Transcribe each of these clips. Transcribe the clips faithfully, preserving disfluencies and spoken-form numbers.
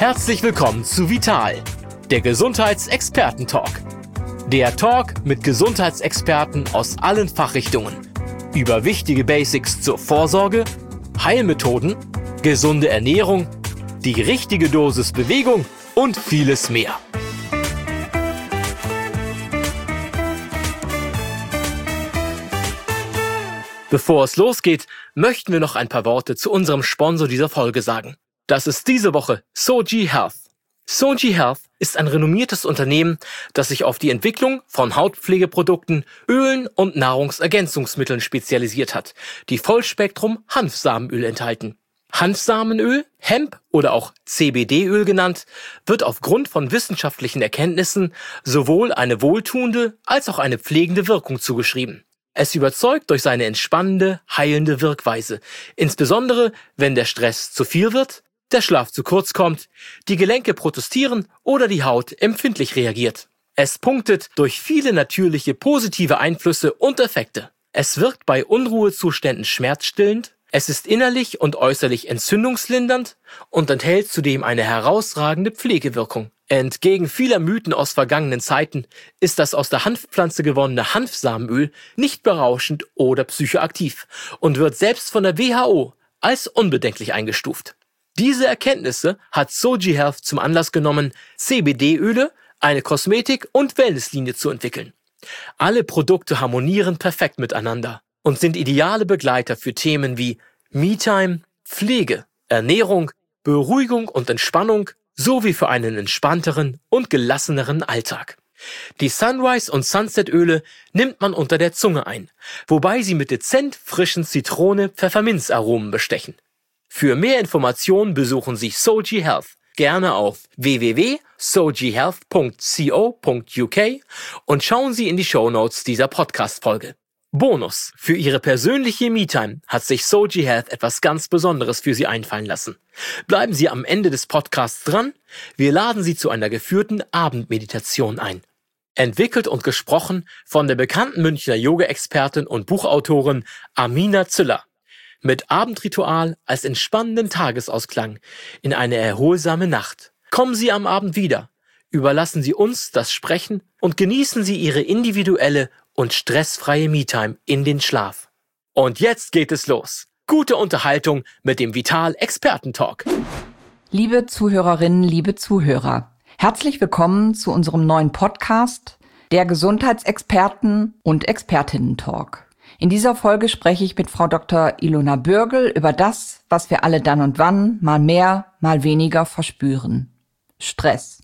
Herzlich willkommen zu Vital, der Gesundheitsexperten-Talk. Der Talk mit Gesundheitsexperten aus allen Fachrichtungen über wichtige Basics zur Vorsorge, Heilmethoden, gesunde Ernährung, die richtige Dosis Bewegung und vieles mehr. Bevor es losgeht, möchten wir noch ein paar Worte zu unserem Sponsor dieser Folge sagen. Das ist diese Woche Soji Health. Soji Health ist ein renommiertes Unternehmen, das sich auf die Entwicklung von Hautpflegeprodukten, Ölen und Nahrungsergänzungsmitteln spezialisiert hat, die Vollspektrum Hanfsamenöl enthalten. Hanfsamenöl, Hemp oder auch C B D-Öl genannt, wird aufgrund von wissenschaftlichen Erkenntnissen sowohl eine wohltuende als auch eine pflegende Wirkung zugeschrieben. Es überzeugt durch seine entspannende, heilende Wirkweise, insbesondere wenn der Stress zu viel wird, der Schlaf zu kurz kommt, die Gelenke protestieren oder die Haut empfindlich reagiert. Es punktet durch viele natürliche positive Einflüsse und Effekte. Es wirkt bei Unruhezuständen schmerzstillend, es ist innerlich und äußerlich entzündungslindernd und enthält zudem eine herausragende Pflegewirkung. Entgegen vieler Mythen aus vergangenen Zeiten ist das aus der Hanfpflanze gewonnene Hanfsamenöl nicht berauschend oder psychoaktiv und wird selbst von der W H O als unbedenklich eingestuft. Diese Erkenntnisse hat Soji Health zum Anlass genommen, C B D-Öle, eine Kosmetik- und Wellnesslinie zu entwickeln. Alle Produkte harmonieren perfekt miteinander und sind ideale Begleiter für Themen wie Me-Time, Pflege, Ernährung, Beruhigung und Entspannung sowie für einen entspannteren und gelasseneren Alltag. Die Sunrise- und Sunset-Öle nimmt man unter der Zunge ein, wobei sie mit dezent frischen Zitrone-Pfefferminzaromen bestechen. Für mehr Informationen besuchen Sie Soji Health gerne auf w w w punkt soji health punkt co punkt u k und schauen Sie in die Shownotes dieser Podcast-Folge. Bonus: Für Ihre persönliche Me-Time hat sich Soji Health etwas ganz Besonderes für Sie einfallen lassen. Bleiben Sie am Ende des Podcasts dran, wir laden Sie zu einer geführten Abendmeditation ein. Entwickelt und gesprochen von der bekannten Münchner Yoga-Expertin und Buchautorin Amina Züller. Mit Abendritual als entspannenden Tagesausklang in eine erholsame Nacht. Kommen Sie am Abend wieder, überlassen Sie uns das Sprechen und genießen Sie Ihre individuelle und stressfreie Me-Time in den Schlaf. Und jetzt geht es los. Gute Unterhaltung mit dem Vital Experten-Talk. Liebe Zuhörerinnen, liebe Zuhörer, herzlich willkommen zu unserem neuen Podcast, der Gesundheitsexperten- und Expertinnen-Talk. In dieser Folge spreche ich mit Frau Doktor Ilona Bürgel über das, was wir alle dann und wann mal mehr, mal weniger verspüren. Stress.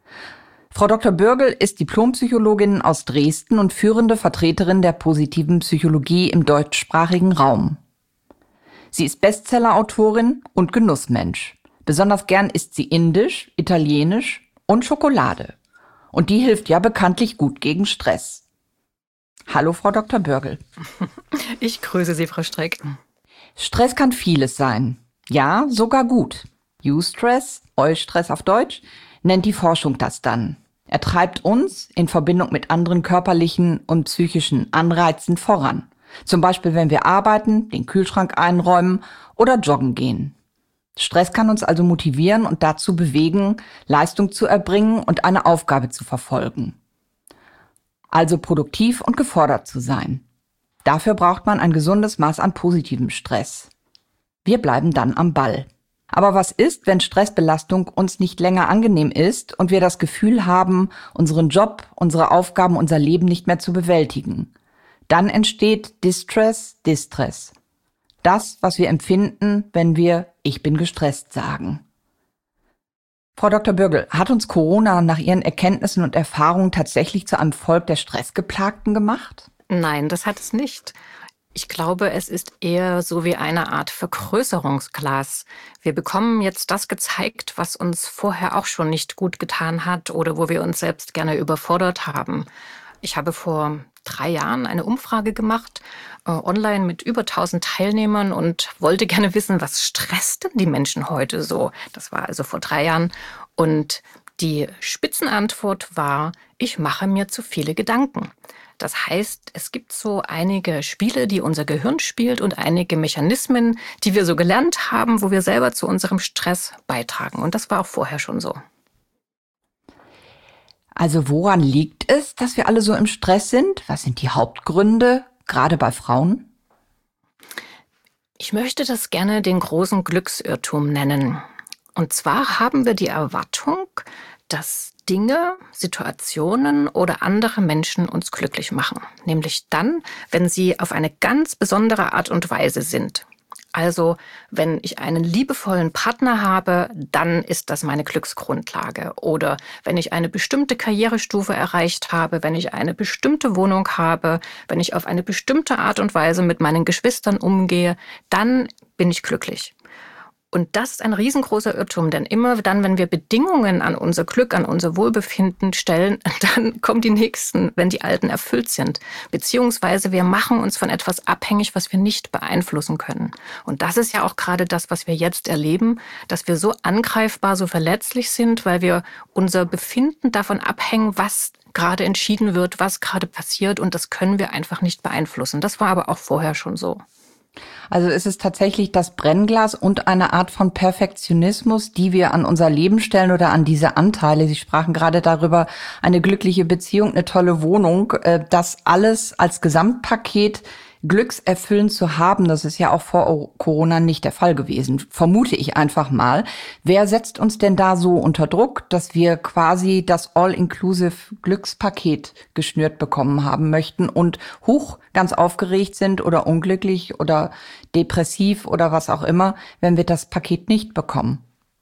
Frau Doktor Bürgel ist Diplompsychologin aus Dresden und führende Vertreterin der positiven Psychologie im deutschsprachigen Raum. Sie ist Bestsellerautorin und Genussmensch. Besonders gern isst sie Indisch, Italienisch und Schokolade. Und die hilft ja bekanntlich gut gegen Stress. Hallo, Frau Doktor Bürgel. Ich grüße Sie, Frau Streck. Stress kann vieles sein. Ja, sogar gut. Eustress, Eustress auf Deutsch, nennt die Forschung das dann. Er treibt uns in Verbindung mit anderen körperlichen und psychischen Anreizen voran. Zum Beispiel, wenn wir arbeiten, den Kühlschrank einräumen oder joggen gehen. Stress kann uns also motivieren und dazu bewegen, Leistung zu erbringen und eine Aufgabe zu verfolgen. Also produktiv und gefordert zu sein. Dafür braucht man ein gesundes Maß an positivem Stress. Wir bleiben dann am Ball. Aber was ist, wenn Stressbelastung uns nicht länger angenehm ist und wir das Gefühl haben, unseren Job, unsere Aufgaben, unser Leben nicht mehr zu bewältigen? Dann entsteht Distress, Distress. Das, was wir empfinden, wenn wir „Ich bin gestresst" sagen. Frau Doktor Bürgel, hat uns Corona nach Ihren Erkenntnissen und Erfahrungen tatsächlich zu einem Volk der Stressgeplagten gemacht? Nein, das hat es nicht. Ich glaube, es ist eher so wie eine Art Vergrößerungsglas. Wir bekommen jetzt das gezeigt, was uns vorher auch schon nicht gut getan hat oder wo wir uns selbst gerne überfordert haben. Ich habe vor drei Jahren eine Umfrage gemacht, äh, online mit über tausend Teilnehmern und wollte gerne wissen, was stresst denn die Menschen heute so? Das war also vor drei Jahren. Und die Spitzenantwort war: Ich mache mir zu viele Gedanken. Das heißt, es gibt so einige Spiele, die unser Gehirn spielt und einige Mechanismen, die wir so gelernt haben, wo wir selber zu unserem Stress beitragen. Und das war auch vorher schon so. Also woran liegt es, dass wir alle so im Stress sind? Was sind die Hauptgründe, gerade bei Frauen? Ich möchte das gerne den großen Glücksirrtum nennen. Und zwar haben wir die Erwartung, dass Dinge, Situationen oder andere Menschen uns glücklich machen. Nämlich dann, wenn sie auf eine ganz besondere Art und Weise sind. Also, wenn ich einen liebevollen Partner habe, dann ist das meine Glücksgrundlage. Oder wenn ich eine bestimmte Karrierestufe erreicht habe, wenn ich eine bestimmte Wohnung habe, wenn ich auf eine bestimmte Art und Weise mit meinen Geschwistern umgehe, dann bin ich glücklich. Und das ist ein riesengroßer Irrtum, denn immer dann, wenn wir Bedingungen an unser Glück, an unser Wohlbefinden stellen, dann kommen die nächsten, wenn die alten erfüllt sind. Beziehungsweise wir machen uns von etwas abhängig, was wir nicht beeinflussen können. Und das ist ja auch gerade das, was wir jetzt erleben, dass wir so angreifbar, so verletzlich sind, weil wir unser Befinden davon abhängen, was gerade entschieden wird, was gerade passiert. Und das können wir einfach nicht beeinflussen. Das war aber auch vorher schon so. Also ist es tatsächlich das Brennglas und eine Art von Perfektionismus, die wir an unser Leben stellen oder an diese Anteile. Sie sprachen gerade darüber, eine glückliche Beziehung, eine tolle Wohnung, das alles als Gesamtpaket glückserfüllend zu haben. Das ist ja auch vor Corona nicht der Fall gewesen, vermute ich einfach mal. Wer setzt uns denn da so unter Druck, dass wir quasi das All-Inclusive Glückspaket geschnürt bekommen haben möchten und hoch ganz aufgeregt sind oder unglücklich oder depressiv oder was auch immer, wenn wir das Paket nicht bekommen?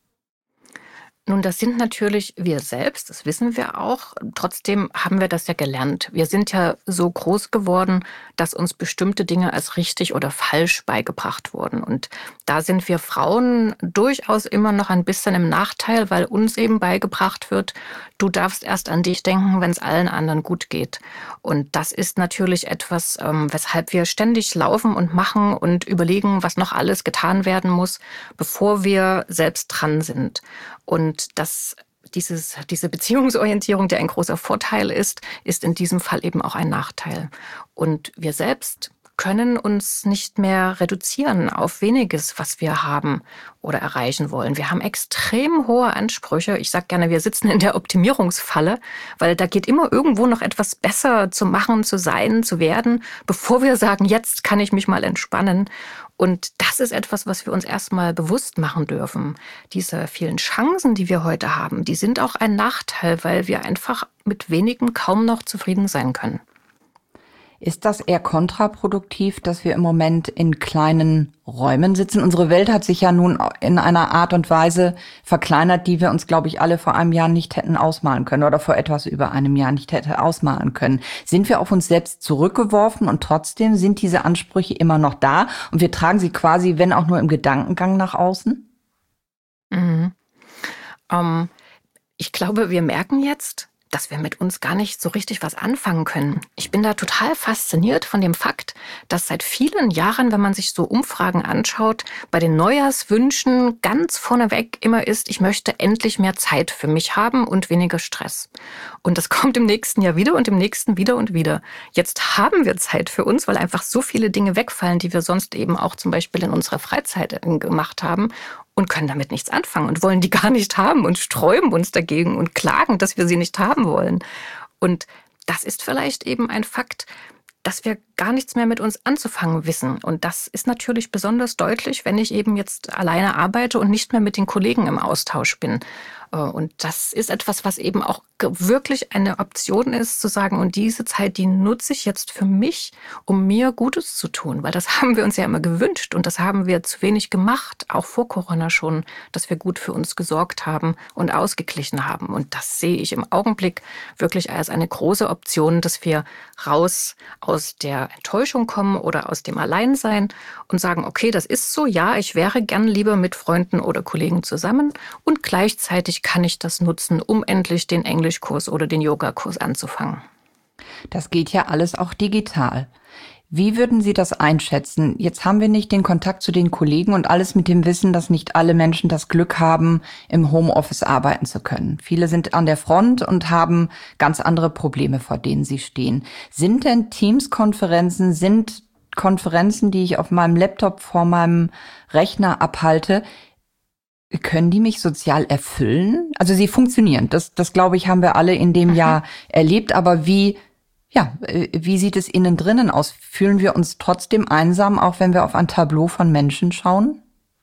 Nun, das sind natürlich wir selbst, das wissen wir auch. Trotzdem haben wir das ja gelernt. Wir sind ja so groß geworden, dass uns bestimmte Dinge als richtig oder falsch beigebracht wurden. Und da sind wir Frauen durchaus immer noch ein bisschen im Nachteil, weil uns eben beigebracht wird, du darfst erst an dich denken, wenn es allen anderen gut geht. Und das ist natürlich etwas, ähm, weshalb wir ständig laufen und machen und überlegen, was noch alles getan werden muss, bevor wir selbst dran sind. Und das, dieses, diese Beziehungsorientierung, die ein großer Vorteil ist, ist in diesem Fall eben auch ein Nachteil. Und wir selbst können uns nicht mehr reduzieren auf weniges, was wir haben oder erreichen wollen. Wir haben extrem hohe Ansprüche. Ich sage gerne, wir sitzen in der Optimierungsfalle, weil da geht immer irgendwo noch etwas besser zu machen, zu sein, zu werden, bevor wir sagen, jetzt kann ich mich mal entspannen. Und das ist etwas, was wir uns erstmal bewusst machen dürfen. Diese vielen Chancen, die wir heute haben, die sind auch ein Nachteil, weil wir einfach mit wenigen kaum noch zufrieden sein können. Ist das eher kontraproduktiv, dass wir im Moment in kleinen Räumen sitzen? Unsere Welt hat sich ja nun in einer Art und Weise verkleinert, die wir uns, glaube ich, alle vor einem Jahr nicht hätten ausmalen können oder vor etwas über einem Jahr nicht hätte ausmalen können. Sind wir auf uns selbst zurückgeworfen und trotzdem sind diese Ansprüche immer noch da und wir tragen sie quasi, wenn auch nur im Gedankengang, nach außen? Mhm. Ähm, ich glaube, wir merken jetzt, dass wir mit uns gar nicht so richtig was anfangen können. Ich bin da total fasziniert von dem Fakt, dass seit vielen Jahren, wenn man sich so Umfragen anschaut, bei den Neujahrswünschen ganz vorneweg immer ist, ich möchte endlich mehr Zeit für mich haben und weniger Stress. Und das kommt im nächsten Jahr wieder und im nächsten wieder und wieder. Jetzt haben wir Zeit für uns, weil einfach so viele Dinge wegfallen, die wir sonst eben auch zum Beispiel in unserer Freizeit gemacht haben. Und können damit nichts anfangen und wollen die gar nicht haben und sträuben uns dagegen und klagen, dass wir sie nicht haben wollen. Und das ist vielleicht eben ein Fakt, dass wir gar nichts mehr mit uns anzufangen wissen. Und das ist natürlich besonders deutlich, wenn ich eben jetzt alleine arbeite und nicht mehr mit den Kollegen im Austausch bin. Und das ist etwas, was eben auch wirklich eine Option ist, zu sagen, und diese Zeit, die nutze ich jetzt für mich, um mir Gutes zu tun. Weil das haben wir uns ja immer gewünscht und das haben wir zu wenig gemacht, auch vor Corona schon, dass wir gut für uns gesorgt haben und ausgeglichen haben. Und das sehe ich im Augenblick wirklich als eine große Option, dass wir raus aus der Enttäuschung kommen oder aus dem Alleinsein und sagen, okay, das ist so, ja, ich wäre gern lieber mit Freunden oder Kollegen zusammen und gleichzeitig kann ich das nutzen, um endlich den Englischkurs oder den Yogakurs anzufangen. Das geht ja alles auch digital. Wie würden Sie das einschätzen? Jetzt haben wir nicht den Kontakt zu den Kollegen und alles mit dem Wissen, dass nicht alle Menschen das Glück haben, im Homeoffice arbeiten zu können. Viele sind an der Front und haben ganz andere Probleme, vor denen sie stehen. Sind denn Teams-Konferenzen, sind Konferenzen, die ich auf meinem Laptop vor meinem Rechner abhalte, können die mich sozial erfüllen? Also sie funktionieren. Das, das glaube ich, haben wir alle in dem Jahr erlebt. Aber wie Ja, wie sieht es innen drinnen aus? Fühlen wir uns trotzdem einsam, auch wenn wir auf ein Tableau von Menschen schauen?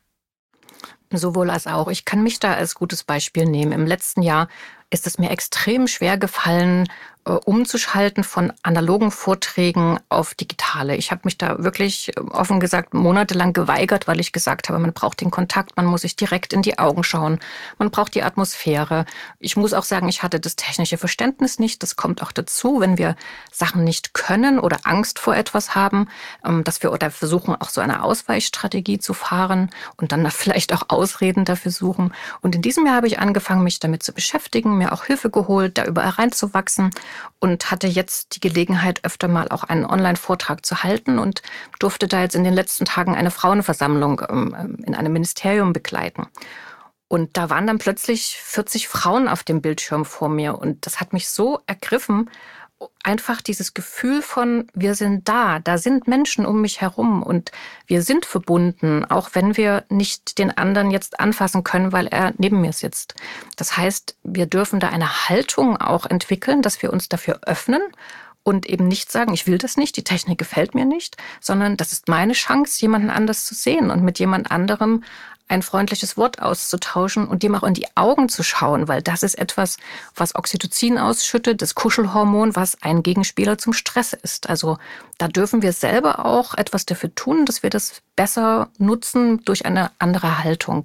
Sowohl als auch. Ich kann mich da als gutes Beispiel nehmen. Im letzten Jahr ist es mir extrem schwer gefallen, äh, umzuschalten von analogen Vorträgen auf digitale. Ich habe mich da wirklich, offen gesagt, monatelang geweigert, weil ich gesagt habe, man braucht den Kontakt, man muss sich direkt in die Augen schauen, man braucht die Atmosphäre. Ich muss auch sagen, ich hatte das technische Verständnis nicht. Das kommt auch dazu, wenn wir Sachen nicht können oder Angst vor etwas haben, ähm, dass wir oder versuchen, auch so eine Ausweichstrategie zu fahren und dann vielleicht auch Ausreden dafür suchen. Und in diesem Jahr habe ich angefangen, mich damit zu beschäftigen, mir auch Hilfe geholt, da überall reinzuwachsen und hatte jetzt die Gelegenheit, öfter mal auch einen Online-Vortrag zu halten und durfte da jetzt in den letzten Tagen eine Frauenversammlung ähm, in einem Ministerium begleiten. Und da waren dann plötzlich vierzig Frauen auf dem Bildschirm vor mir und das hat mich so ergriffen, einfach dieses Gefühl von, wir sind da, da sind Menschen um mich herum und wir sind verbunden, auch wenn wir nicht den anderen jetzt anfassen können, weil er neben mir sitzt. Das heißt, wir dürfen da eine Haltung auch entwickeln, dass wir uns dafür öffnen und eben nicht sagen, ich will das nicht, die Technik gefällt mir nicht, sondern das ist meine Chance, jemanden anders zu sehen und mit jemand anderem ein freundliches Wort auszutauschen und dem auch in die Augen zu schauen, weil das ist etwas, was Oxytocin ausschüttet, das Kuschelhormon, was ein Gegenspieler zum Stress ist. Also da dürfen wir selber auch etwas dafür tun, dass wir das besser nutzen durch eine andere Haltung.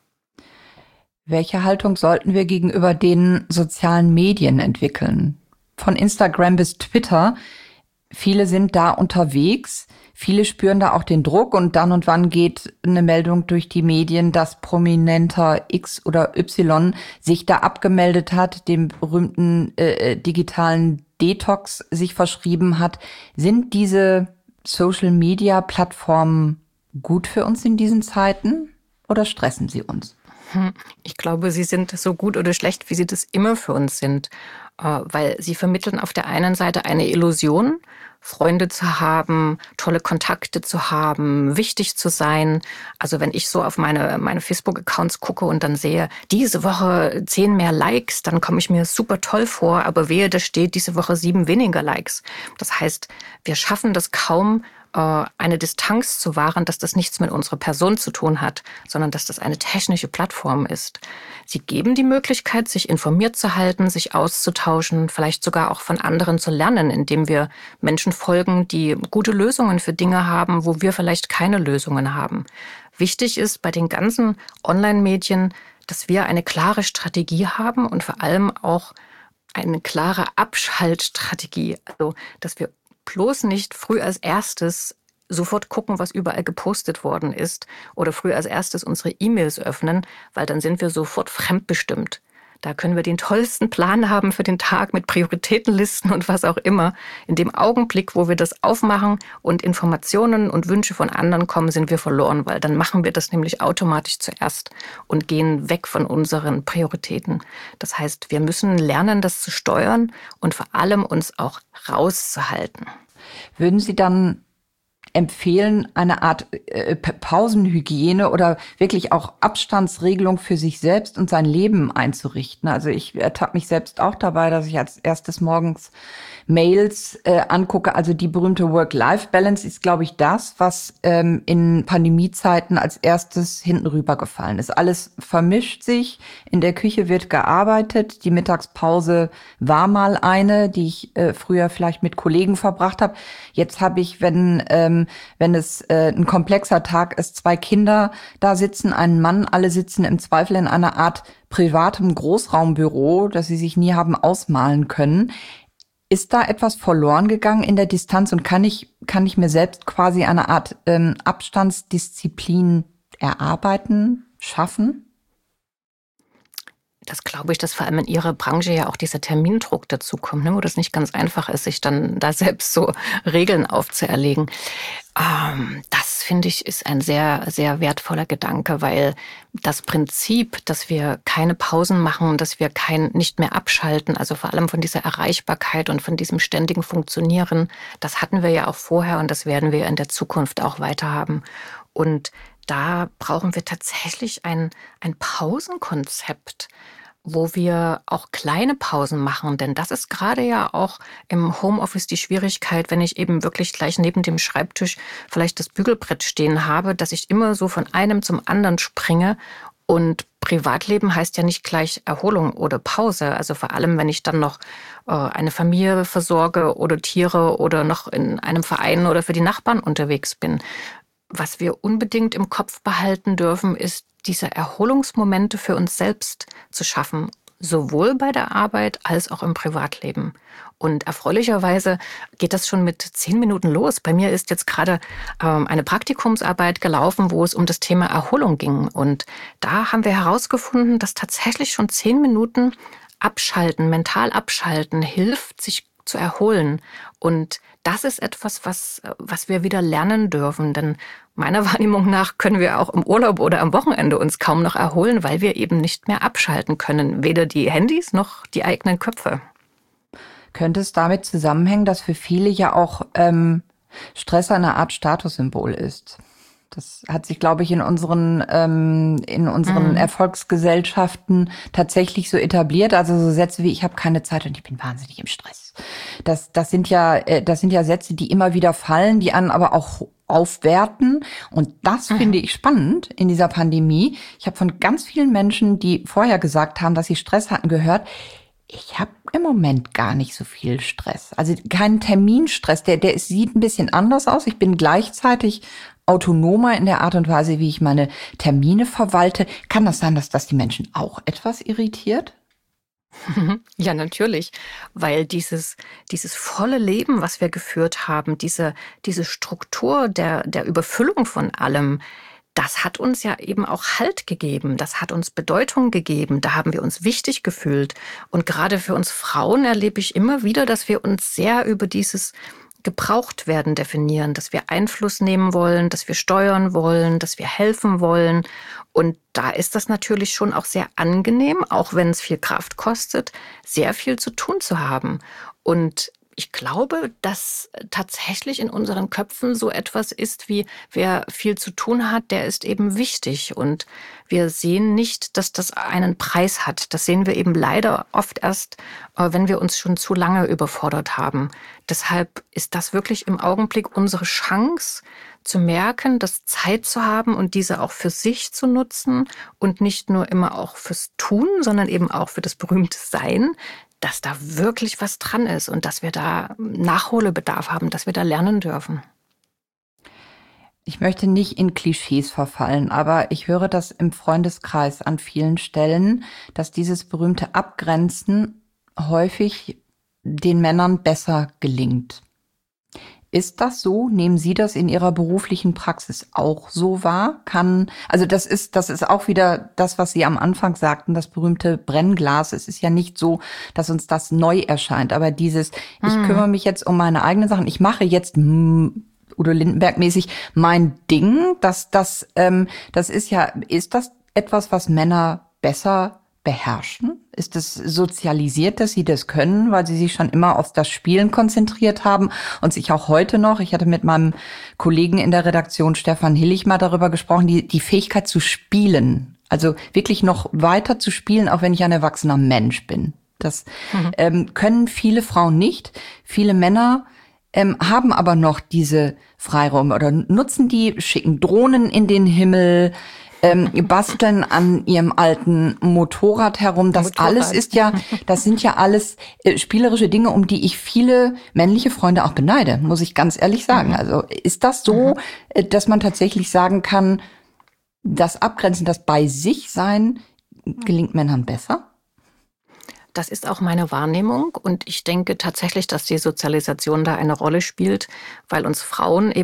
Welche Haltung sollten wir gegenüber den sozialen Medien entwickeln? Von Instagram bis Twitter. Viele sind da unterwegs. Viele spüren da auch den Druck und dann und wann geht eine Meldung durch die Medien, dass Prominenter X oder Y sich da abgemeldet hat, dem berühmten äh, digitalen Detox sich verschrieben hat. Sind diese Social-Media-Plattformen gut für uns in diesen Zeiten oder stressen sie uns? Ich glaube, sie sind so gut oder schlecht, wie sie das immer für uns sind, weil sie vermitteln auf der einen Seite eine Illusion, Freunde zu haben, tolle Kontakte zu haben, wichtig zu sein. Also wenn ich so auf meine, meine Facebook-Accounts gucke und dann sehe, diese Woche zehn mehr Likes, dann komme ich mir super toll vor, aber wehe, da steht diese Woche sieben weniger Likes. Das heißt, wir schaffen das kaum, eine Distanz zu wahren, dass das nichts mit unserer Person zu tun hat, sondern dass das eine technische Plattform ist. Sie geben die Möglichkeit, sich informiert zu halten, sich auszutauschen, vielleicht sogar auch von anderen zu lernen, indem wir Menschen folgen, die gute Lösungen für Dinge haben, wo wir vielleicht keine Lösungen haben. Wichtig ist bei den ganzen Online-Medien, dass wir eine klare Strategie haben und vor allem auch eine klare Abschaltstrategie, also dass wir bloß nicht früh als erstes sofort gucken, was überall gepostet worden ist oder früh als erstes unsere E-Mails öffnen, weil dann sind wir sofort fremdbestimmt. Da können wir den tollsten Plan haben für den Tag mit Prioritätenlisten und was auch immer. In dem Augenblick, wo wir das aufmachen und Informationen und Wünsche von anderen kommen, sind wir verloren, weil dann machen wir das nämlich automatisch zuerst und gehen weg von unseren Prioritäten. Das heißt, wir müssen lernen, das zu steuern und vor allem uns auch rauszuhalten. Würden Sie dann empfehlen, eine Art äh, Pausenhygiene oder wirklich auch Abstandsregelung für sich selbst und sein Leben einzurichten? Also ich ertappe mich selbst auch dabei, dass ich als erstes morgens Mails äh, angucke. Also die berühmte Work-Life-Balance ist, glaube ich, das, was ähm, in Pandemiezeiten als erstes hinten rübergefallen ist. Alles vermischt sich, in der Küche wird gearbeitet, die Mittagspause war mal eine, die ich äh, früher vielleicht mit Kollegen verbracht habe. Jetzt habe ich, wenn ähm, wenn es äh, ein komplexer Tag ist, zwei Kinder da sitzen, einen Mann, alle sitzen im Zweifel in einer Art privatem Großraumbüro, das sie sich nie haben ausmalen können. Ist da etwas verloren gegangen in der Distanz und kann ich, kann ich mir selbst quasi eine Art ähm, Abstandsdisziplin erarbeiten, schaffen? Das glaube ich, dass vor allem in Ihrer Branche ja auch dieser Termindruck dazukommt, ne, wo das nicht ganz einfach ist, sich dann da selbst so Regeln aufzuerlegen. Ähm, das, finde ich, ist ein sehr, sehr wertvoller Gedanke, weil das Prinzip, dass wir keine Pausen machen, dass wir kein nicht mehr abschalten, also vor allem von dieser Erreichbarkeit und von diesem ständigen Funktionieren, das hatten wir ja auch vorher und das werden wir in der Zukunft auch weiter haben. Und da brauchen wir tatsächlich ein, ein Pausenkonzept, wo wir auch kleine Pausen machen. Denn das ist gerade ja auch im Homeoffice die Schwierigkeit, wenn ich eben wirklich gleich neben dem Schreibtisch vielleicht das Bügelbrett stehen habe, dass ich immer so von einem zum anderen springe. Und Privatleben heißt ja nicht gleich Erholung oder Pause. Also vor allem, wenn ich dann noch äh, eine Familie versorge oder Tiere oder noch in einem Verein oder für die Nachbarn unterwegs bin. Was wir unbedingt im Kopf behalten dürfen, ist, diese Erholungsmomente für uns selbst zu schaffen, sowohl bei der Arbeit als auch im Privatleben. Und erfreulicherweise geht das schon mit zehn Minuten los. Bei mir ist jetzt gerade ähm, eine Praktikumsarbeit gelaufen, wo es um das Thema Erholung ging. Und da haben wir herausgefunden, dass tatsächlich schon zehn Minuten abschalten, mental abschalten, hilft, sich zu erholen. Und das ist etwas, was, was wir wieder lernen dürfen. Denn meiner Wahrnehmung nach können wir auch im Urlaub oder am Wochenende uns kaum noch erholen, weil wir eben nicht mehr abschalten können. Weder die Handys noch die eigenen Köpfe. Könnte es damit zusammenhängen, dass für viele ja auch ähm, Stress eine Art Statussymbol ist? Das hat sich, glaube ich, in unseren ähm, in unseren mhm. Erfolgsgesellschaften tatsächlich so etabliert. Also so Sätze wie ich habe keine Zeit und ich bin wahnsinnig im Stress. Das das sind ja äh, das sind ja Sätze, die immer wieder fallen, die einen aber auch aufwerten. Und das mhm. finde ich spannend in dieser Pandemie. Ich habe von ganz vielen Menschen, die vorher gesagt haben, dass sie Stress hatten, gehört, ich habe im Moment gar nicht so viel Stress. Also keinen Terminstress. Der der sieht ein bisschen anders aus. Ich bin gleichzeitig autonomer in der Art und Weise, wie ich meine Termine verwalte. Kann das sein, dass das die Menschen auch etwas irritiert? Ja, natürlich, weil dieses, dieses volle Leben, was wir geführt haben, diese, diese Struktur der, der Überfüllung von allem, das hat uns ja eben auch Halt gegeben, das hat uns Bedeutung gegeben, da haben wir uns wichtig gefühlt. Und gerade für uns Frauen erlebe ich immer wieder, dass wir uns sehr über dieses gebraucht werden definieren, dass wir Einfluss nehmen wollen, dass wir steuern wollen, dass wir helfen wollen. Und da ist das natürlich schon auch sehr angenehm, auch wenn es viel Kraft kostet, sehr viel zu tun zu haben. Und ich glaube, dass tatsächlich in unseren Köpfen so etwas ist wie, wer viel zu tun hat, der ist eben wichtig. Und wir sehen nicht, dass das einen Preis hat. Das sehen wir eben leider oft erst, wenn wir uns schon zu lange überfordert haben. Deshalb ist das wirklich im Augenblick unsere Chance, zu merken, dass Zeit zu haben und diese auch für sich zu nutzen und nicht nur immer auch fürs Tun, sondern eben auch für das berühmte Sein, dass da wirklich was dran ist und dass wir da Nachholbedarf haben, dass wir da lernen dürfen. Ich möchte nicht in Klischees verfallen, aber ich höre das im Freundeskreis an vielen Stellen, dass dieses berühmte Abgrenzen häufig den Männern besser gelingt. Ist das so? Nehmen Sie das in Ihrer beruflichen Praxis auch so wahr? Kann, also das ist, das ist auch wieder das, was Sie am Anfang sagten, das berühmte Brennglas. Es ist ja nicht so, dass uns das neu erscheint, aber dieses, hm. ich kümmere mich jetzt um meine eigenen Sachen, ich mache jetzt hm, Udo Lindenberg-mäßig mein Ding, das, das, ähm, das ist ja, ist das etwas, was Männer besser beherrschen? Ist es sozialisiert, dass sie das können, weil sie sich schon immer auf das Spielen konzentriert haben und sich auch heute noch, ich hatte mit meinem Kollegen in der Redaktion Stefan Hillig mal darüber gesprochen, die, die Fähigkeit zu spielen, also wirklich noch weiter zu spielen, auch wenn ich ein erwachsener Mensch bin. Das mhm. ähm, können viele Frauen nicht. Viele Männer ähm, haben aber noch diese Freiräume oder nutzen die, schicken Drohnen in den Himmel, ähm, basteln an ihrem alten Motorrad herum. Das Motorrad. Alles ist ja, das sind ja alles äh, spielerische Dinge, um die ich viele männliche Freunde auch beneide, muss ich ganz ehrlich sagen. Mhm. Also ist das so, mhm. dass man tatsächlich sagen kann, das Abgrenzen, das bei sich sein, gelingt Männern besser? Das ist auch meine Wahrnehmung und ich denke tatsächlich, dass die Sozialisation da eine Rolle spielt, weil uns Frauen eben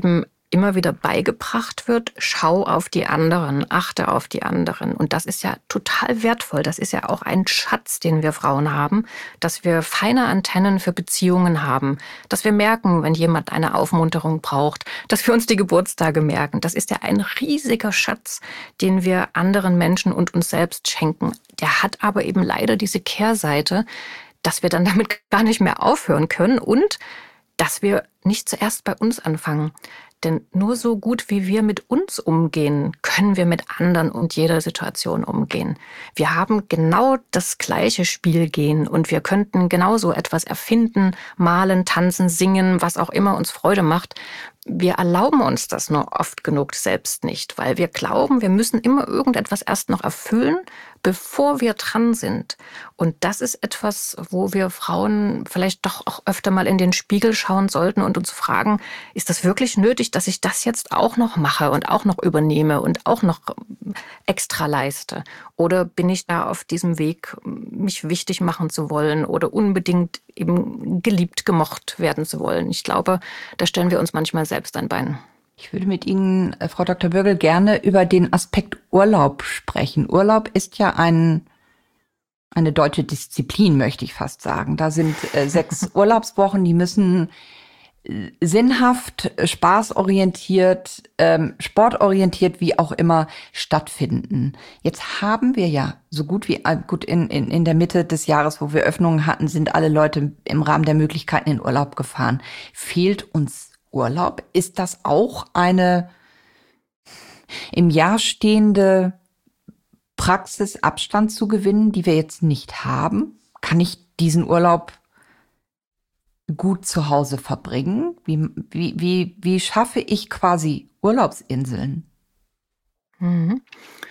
immer wieder beigebracht wird, schau auf die anderen, achte auf die anderen. Und das ist ja total wertvoll. Das ist ja auch ein Schatz, den wir Frauen haben, dass wir feine Antennen für Beziehungen haben, dass wir merken, wenn jemand eine Aufmunterung braucht, dass wir uns die Geburtstage merken. Das ist ja ein riesiger Schatz, den wir anderen Menschen und uns selbst schenken. Der hat aber eben leider diese Kehrseite, dass wir dann damit gar nicht mehr aufhören können und dass wir nicht zuerst bei uns anfangen. Denn nur so gut, wie wir mit uns umgehen, können wir mit anderen und jeder Situation umgehen. Wir haben genau das gleiche Spielgehen und wir könnten genauso etwas erfinden, malen, tanzen, singen, was auch immer uns Freude macht. Wir erlauben uns das nur oft genug selbst nicht, weil wir glauben, wir müssen immer irgendetwas erst noch erfüllen, bevor wir dran sind. Und das ist etwas, wo wir Frauen vielleicht doch auch öfter mal in den Spiegel schauen sollten und uns fragen, ist das wirklich nötig, dass ich das jetzt auch noch mache und auch noch übernehme und auch noch extra leiste? Oder bin ich da auf diesem Weg, mich wichtig machen zu wollen oder unbedingt eben geliebt, gemocht werden zu wollen? Ich glaube, da stellen wir uns manchmal selbst ein Bein. Ich würde mit Ihnen, Frau Doktor Bürgel, gerne über den Aspekt Urlaub sprechen. Urlaub ist ja ein, eine deutsche Disziplin, möchte ich fast sagen. Da sind äh, sechs Urlaubswochen, die müssen äh, sinnhaft, spaßorientiert, ähm, sportorientiert, wie auch immer, stattfinden. Jetzt haben wir ja so gut wie, äh, gut in, in, in der Mitte des Jahres, wo wir Öffnungen hatten, sind alle Leute im Rahmen der Möglichkeiten in Urlaub gefahren. Fehlt uns Urlaub? Ist das auch eine im Jahr stehende Praxis, Abstand zu gewinnen, die wir jetzt nicht haben? Kann ich diesen Urlaub gut zu Hause verbringen? Wie, wie, wie, wie schaffe ich quasi Urlaubsinseln? Mhm.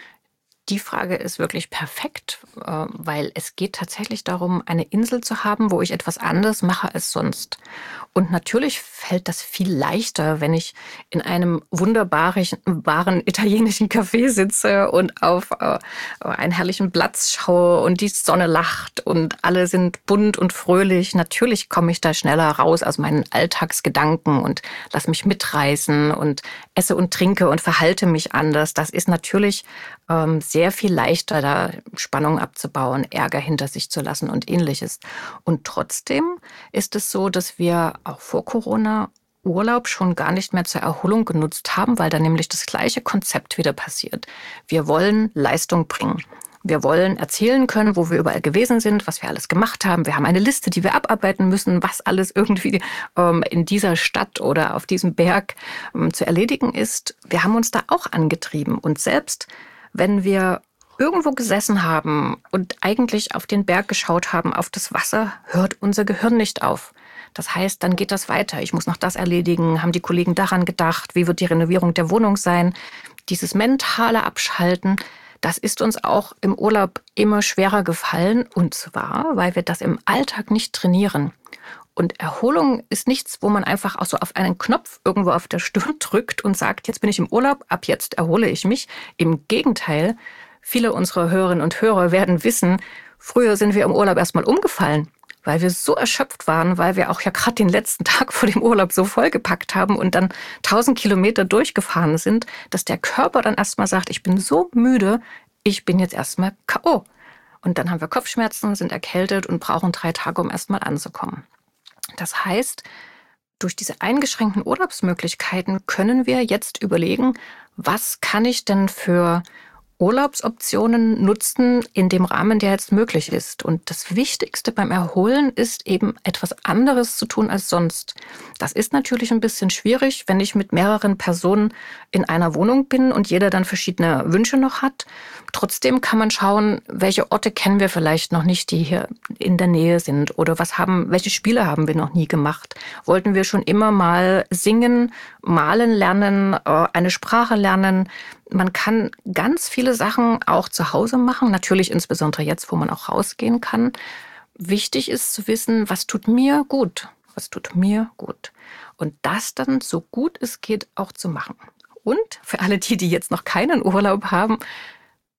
Die Frage ist wirklich perfekt, weil es geht tatsächlich darum, eine Insel zu haben, wo ich etwas anderes mache als sonst. Und natürlich fällt das viel leichter, wenn ich in einem wunderbaren italienischen Café sitze und auf einen herrlichen Platz schaue und die Sonne lacht und alle sind bunt und fröhlich. Natürlich komme ich da schneller raus aus meinen Alltagsgedanken und lasse mich mitreißen und esse und trinke und verhalte mich anders. Das ist natürlich ähm, sehr viel leichter, da Spannung abzubauen, Ärger hinter sich zu lassen und Ähnliches. Und trotzdem ist es so, dass wir auch vor Corona Urlaub schon gar nicht mehr zur Erholung genutzt haben, weil da nämlich das gleiche Konzept wieder passiert. Wir wollen Leistung bringen. Wir wollen erzählen können, wo wir überall gewesen sind, was wir alles gemacht haben. Wir haben eine Liste, die wir abarbeiten müssen, was alles irgendwie ähm, in dieser Stadt oder auf diesem Berg ähm, zu erledigen ist. Wir haben uns da auch angetrieben. Und selbst wenn wir irgendwo gesessen haben und eigentlich auf den Berg geschaut haben, auf das Wasser, hört unser Gehirn nicht auf. Das heißt, dann geht das weiter. Ich muss noch das erledigen. Haben die Kollegen daran gedacht? Wie wird die Renovierung der Wohnung sein? Dieses mentale Abschalten, das ist uns auch im Urlaub immer schwerer gefallen. Und zwar, weil wir das im Alltag nicht trainieren. Und Erholung ist nichts, wo man einfach auch so auf einen Knopf irgendwo auf der Stirn drückt und sagt, jetzt bin ich im Urlaub, ab jetzt erhole ich mich. Im Gegenteil, viele unserer Hörerinnen und Hörer werden wissen, früher sind wir im Urlaub erstmal umgefallen, weil wir so erschöpft waren, weil wir auch ja gerade den letzten Tag vor dem Urlaub so vollgepackt haben und dann tausend Kilometer durchgefahren sind, dass der Körper dann erstmal sagt, ich bin so müde, ich bin jetzt erstmal K O. Und dann haben wir Kopfschmerzen, sind erkältet und brauchen drei Tage, um erstmal anzukommen. Das heißt, durch diese eingeschränkten Urlaubsmöglichkeiten können wir jetzt überlegen, was kann ich denn für Urlaubsoptionen nutzen in dem Rahmen, der jetzt möglich ist. Und das Wichtigste beim Erholen ist eben etwas anderes zu tun als sonst. Das ist natürlich ein bisschen schwierig, wenn ich mit mehreren Personen in einer Wohnung bin und jeder dann verschiedene Wünsche noch hat. Trotzdem kann man schauen, welche Orte kennen wir vielleicht noch nicht, die hier in der Nähe sind, oder was haben, welche Spiele haben wir noch nie gemacht. Wollten wir schon immer mal singen, malen lernen, eine Sprache lernen. Man kann ganz viele Sachen auch zu Hause machen, natürlich insbesondere jetzt, wo man auch rausgehen kann. Wichtig ist zu wissen, was tut mir gut, was tut mir gut. Und das dann so gut es geht auch zu machen. Und für alle die, die jetzt noch keinen Urlaub haben,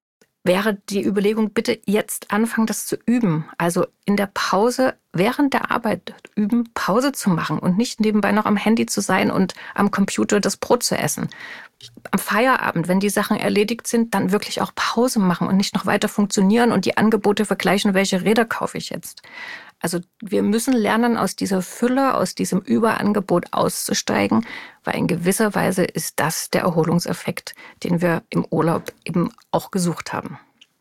wäre die Überlegung, bitte jetzt anfangen, das zu üben. Also in der Pause, während der Arbeit üben, Pause zu machen und nicht nebenbei noch am Handy zu sein und am Computer das Brot zu essen. Am Feierabend, wenn die Sachen erledigt sind, dann wirklich auch Pause machen und nicht noch weiter funktionieren und die Angebote vergleichen, welche Räder kaufe ich jetzt. Also wir müssen lernen, aus dieser Fülle, aus diesem Überangebot auszusteigen, weil in gewisser Weise ist das der Erholungseffekt, den wir im Urlaub eben auch gesucht haben.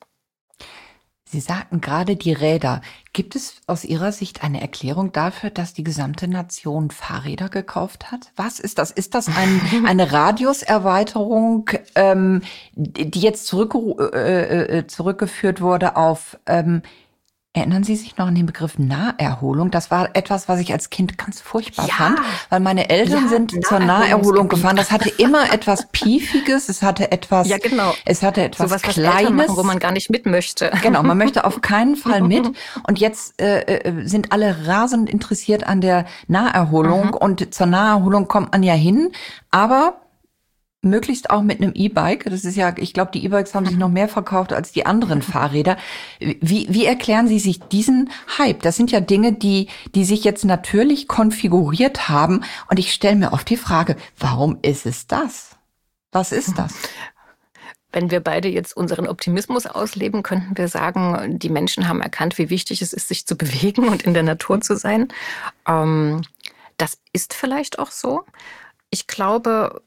Sie sagten gerade die Räder. Gibt es aus Ihrer Sicht eine Erklärung dafür, dass die gesamte Nation Fahrräder gekauft hat? Was ist das? Ist das ein, eine Radiuserweiterung, ähm, die jetzt zurück, äh, zurückgeführt wurde auf... Ähm, Erinnern Sie sich noch an den Begriff Naherholung? Das war etwas, was ich als Kind ganz furchtbar ja. fand, weil meine Eltern ja, sind zur Naherholung gefahren. Das hatte immer etwas Piefiges, es hatte etwas, ja, genau. es hatte etwas so was, Kleines, machen, wo man gar nicht mit möchte. Genau, man möchte auf keinen Fall mit. Und jetzt äh, sind alle rasend interessiert an der Naherholung. Mhm. Und zur Naherholung kommt man ja hin, aber möglichst auch mit einem E-Bike. Das ist ja, ich glaube, die E-Bikes haben sich noch mehr verkauft als die anderen Fahrräder. Wie, wie erklären Sie sich diesen Hype? Das sind ja Dinge, die, die sich jetzt natürlich konfiguriert haben. Und ich stelle mir oft die Frage, warum ist es das? Was ist das? Wenn wir beide jetzt unseren Optimismus ausleben, könnten wir sagen, die Menschen haben erkannt, wie wichtig es ist, sich zu bewegen und in der Natur zu sein. Ähm, das ist vielleicht auch so. Ich glaube,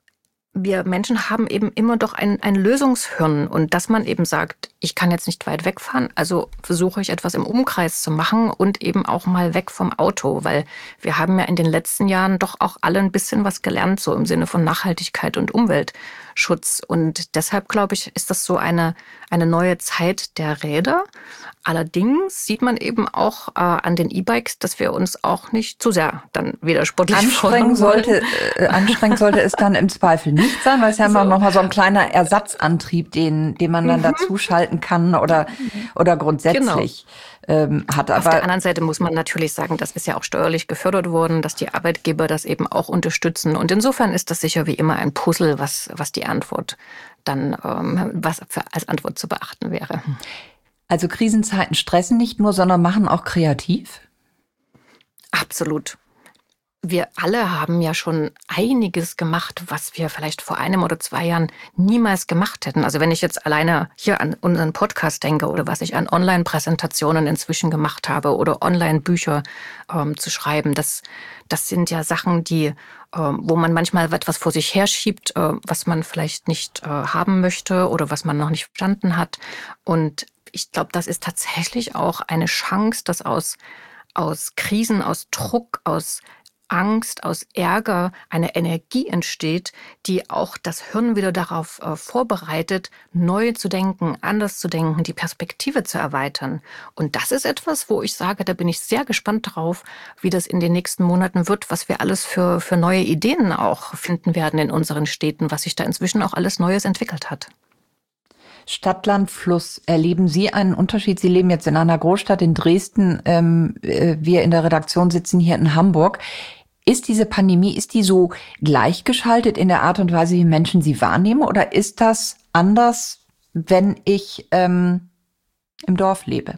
wir Menschen haben eben immer doch ein, ein Lösungshirn und dass man eben sagt, ich kann jetzt nicht weit wegfahren, also versuche ich etwas im Umkreis zu machen und eben auch mal weg vom Auto, weil wir haben ja in den letzten Jahren doch auch alle ein bisschen was gelernt, so im Sinne von Nachhaltigkeit und Umweltschutz. Und deshalb, glaube ich, ist das so eine, eine neue Zeit der Räder. Allerdings sieht man eben auch äh, an den E-Bikes, dass wir uns auch nicht zu sehr dann wieder sportlich anstrengen sollte. Äh, anstrengend sollte es dann im Zweifel nicht sein, weil es ja immer so. noch mal so ein kleiner Ersatzantrieb, den, den man dann mhm. dazu schalten kann oder, oder grundsätzlich genau. ähm, hat. Aber auf der anderen Seite muss man natürlich sagen, das ist ja auch steuerlich gefördert worden, dass die Arbeitgeber das eben auch unterstützen. Und insofern ist das sicher wie immer ein Puzzle, was, was die Antwort dann, ähm, was für, als Antwort zu beachten wäre. Also Krisenzeiten stressen nicht nur, sondern machen auch kreativ? Absolut. Wir alle haben ja schon einiges gemacht, was wir vielleicht vor einem oder zwei Jahren niemals gemacht hätten. Also wenn ich jetzt alleine hier an unseren Podcast denke oder was ich an Online-Präsentationen inzwischen gemacht habe oder Online-Bücher ähm, zu schreiben, das, das sind ja Sachen, die, ähm, wo man manchmal etwas vor sich herschiebt, äh, was man vielleicht nicht äh, haben möchte oder was man noch nicht verstanden hat. Und ich glaube, das ist tatsächlich auch eine Chance, dass aus, aus Krisen, aus Druck, aus Angst, aus Ärger eine Energie entsteht, die auch das Hirn wieder darauf äh, vorbereitet, neu zu denken, anders zu denken, die Perspektive zu erweitern. Und das ist etwas, wo ich sage, da bin ich sehr gespannt drauf, wie das in den nächsten Monaten wird, was wir alles für, für neue Ideen auch finden werden in unseren Städten, was sich da inzwischen auch alles Neues entwickelt hat. Stadt, Land, Fluss. Erleben Sie einen Unterschied? Sie leben jetzt in einer Großstadt in Dresden. Ähm, wir in der Redaktion sitzen hier in Hamburg. Ist diese Pandemie, ist die so gleichgeschaltet in der Art und Weise, wie Menschen sie wahrnehmen? Oder ist das anders, wenn ich ähm, im Dorf lebe?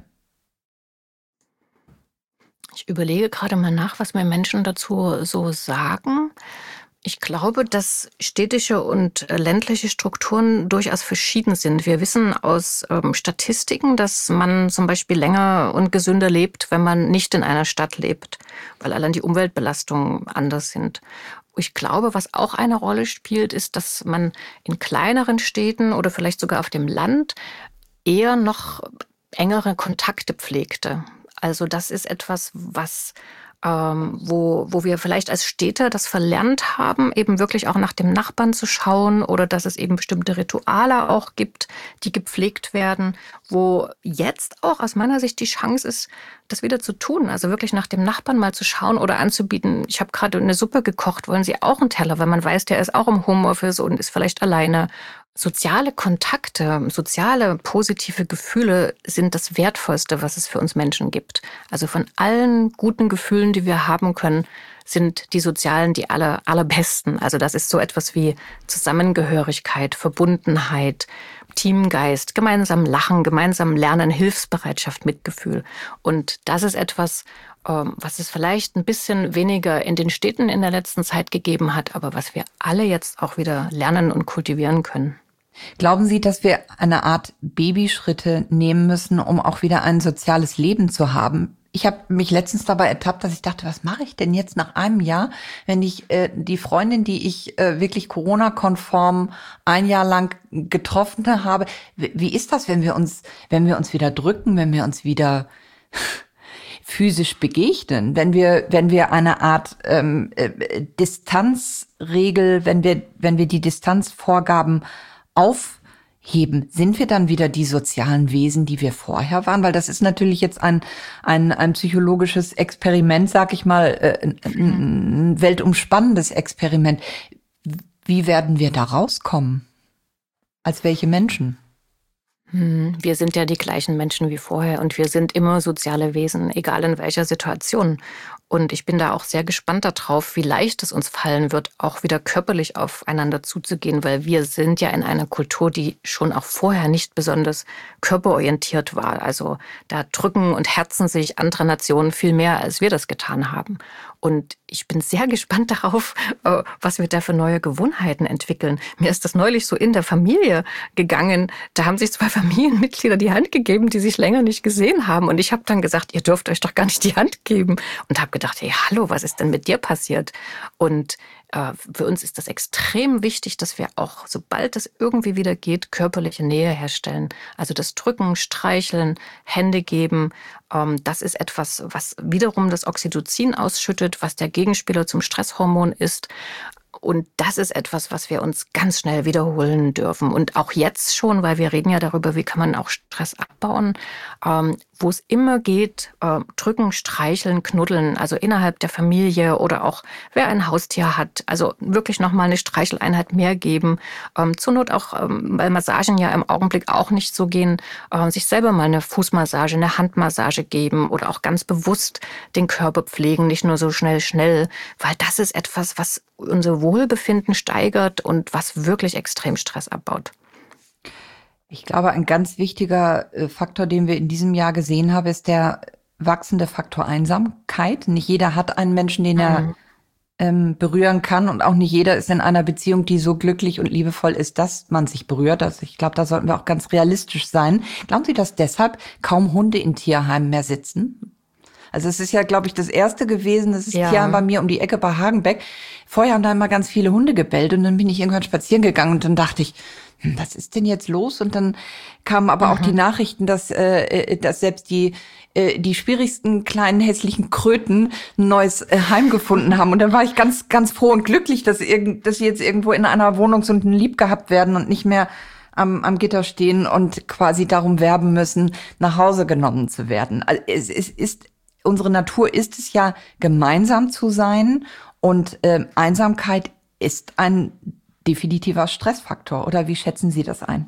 Ich überlege gerade mal nach, was mir Menschen dazu so sagen. Ich glaube, dass städtische und ländliche Strukturen durchaus verschieden sind. Wir wissen aus ähm, Statistiken, dass man zum Beispiel länger und gesünder lebt, wenn man nicht in einer Stadt lebt, weil allein die Umweltbelastungen anders sind. Ich glaube, was auch eine Rolle spielt, ist, dass man in kleineren Städten oder vielleicht sogar auf dem Land eher noch engere Kontakte pflegte. Also das ist etwas, was Ähm, wo, wo wir vielleicht als Städter das verlernt haben, eben wirklich auch nach dem Nachbarn zu schauen oder dass es eben bestimmte Rituale auch gibt, die gepflegt werden, wo jetzt auch aus meiner Sicht die Chance ist, das wieder zu tun. Also wirklich nach dem Nachbarn mal zu schauen oder anzubieten, ich habe gerade eine Suppe gekocht, wollen Sie auch einen Teller? Weil man weiß, der ist auch im Homeoffice und ist vielleicht alleine. Soziale Kontakte, soziale positive Gefühle sind das Wertvollste, was es für uns Menschen gibt. Also von allen guten Gefühlen, die wir haben können, sind die sozialen die aller, allerbesten. Also das ist so etwas wie Zusammengehörigkeit, Verbundenheit, Teamgeist, gemeinsam lachen, gemeinsam lernen, Hilfsbereitschaft, Mitgefühl. Und das ist etwas, was es vielleicht ein bisschen weniger in den Städten in der letzten Zeit gegeben hat, aber was wir alle jetzt auch wieder lernen und kultivieren können. Glauben Sie, dass wir eine Art Babyschritte nehmen müssen, um auch wieder ein soziales Leben zu haben? Ich habe mich letztens dabei ertappt, dass ich dachte, was mache ich denn jetzt nach einem Jahr, wenn ich äh, die Freundin, die ich äh, wirklich Corona-konform ein Jahr lang getroffen habe, wie, wie ist das, wenn wir uns, wenn wir uns wieder drücken, wenn wir uns wieder physisch begegnen, wenn wir, wenn wir eine Art ähm, äh, Distanzregel, wenn wir, wenn wir die Distanzvorgaben aufheben, sind wir dann wieder die sozialen Wesen, die wir vorher waren? Weil das ist natürlich jetzt ein ein, ein psychologisches Experiment, sag ich mal, äh, ein, ein weltumspannendes Experiment. Wie werden wir da rauskommen? Als welche Menschen? Wir sind ja die gleichen Menschen wie vorher und wir sind immer soziale Wesen, egal in welcher Situation. Und ich bin da auch sehr gespannt darauf, wie leicht es uns fallen wird, auch wieder körperlich aufeinander zuzugehen, weil wir sind ja in einer Kultur, die schon auch vorher nicht besonders körperorientiert war. Also da drücken und herzen sich andere Nationen viel mehr, als wir das getan haben. Und ich bin sehr gespannt darauf, was wir da für neue Gewohnheiten entwickeln. Mir ist das neulich so in der Familie gegangen. Da haben sich zwei Familienmitglieder die Hand gegeben, die sich länger nicht gesehen haben. Und ich habe dann gesagt, ihr dürft euch doch gar nicht die Hand geben. Und habe gedacht, hey, hallo, was ist denn mit dir passiert? Und äh, für uns ist das extrem wichtig, dass wir auch, sobald es irgendwie wieder geht, körperliche Nähe herstellen. Also das Drücken, Streicheln, Hände geben, ähm, das ist etwas, was wiederum das Oxytocin ausschüttet, was der Gegenspieler zum Stresshormon ist. Und das ist etwas, was wir uns ganz schnell wiederholen dürfen. Und auch jetzt schon, weil wir reden ja darüber, wie kann man auch Stress abbauen, ähm, wo es immer geht, äh, drücken, streicheln, knuddeln, also innerhalb der Familie oder auch wer ein Haustier hat. Also wirklich nochmal eine Streicheleinheit mehr geben. Ähm, zur Not auch, ähm, weil Massagen ja im Augenblick auch nicht so gehen, äh, sich selber mal eine Fußmassage, eine Handmassage geben oder auch ganz bewusst den Körper pflegen, nicht nur so schnell, schnell, weil das ist etwas, was unser Wohlbefinden steigert und was wirklich extrem Stress abbaut. Ich glaube, ein ganz wichtiger Faktor, den wir in diesem Jahr gesehen haben, ist der wachsende Faktor Einsamkeit. Nicht jeder hat einen Menschen, den er mhm. ähm, berühren kann, und auch nicht jeder ist in einer Beziehung, die so glücklich und liebevoll ist, dass man sich berührt. Also ich glaube, da sollten wir auch ganz realistisch sein. Glauben Sie, dass deshalb kaum Hunde in Tierheimen mehr sitzen? Also es ist ja, glaube ich, das erste gewesen, das ist ja. Tierheim bei mir um die Ecke bei Hagenbeck. Vorher haben da immer ganz viele Hunde gebellt und dann bin ich irgendwann spazieren gegangen und dann dachte ich, hm, was ist denn jetzt los? Und dann kamen aber mhm. auch die Nachrichten, dass, äh, dass selbst die äh, die schwierigsten kleinen hässlichen Kröten ein neues äh, Heim gefunden haben. Und dann war ich ganz, ganz froh und glücklich, dass, irgend, dass sie jetzt irgendwo in einer Wohnung so lieb gehabt werden und nicht mehr am, am Gitter stehen und quasi darum werben müssen, nach Hause genommen zu werden. Also es, es ist Unsere Natur ist es ja, gemeinsam zu sein, und äh, Einsamkeit ist ein definitiver Stressfaktor. Oder wie schätzen Sie das ein?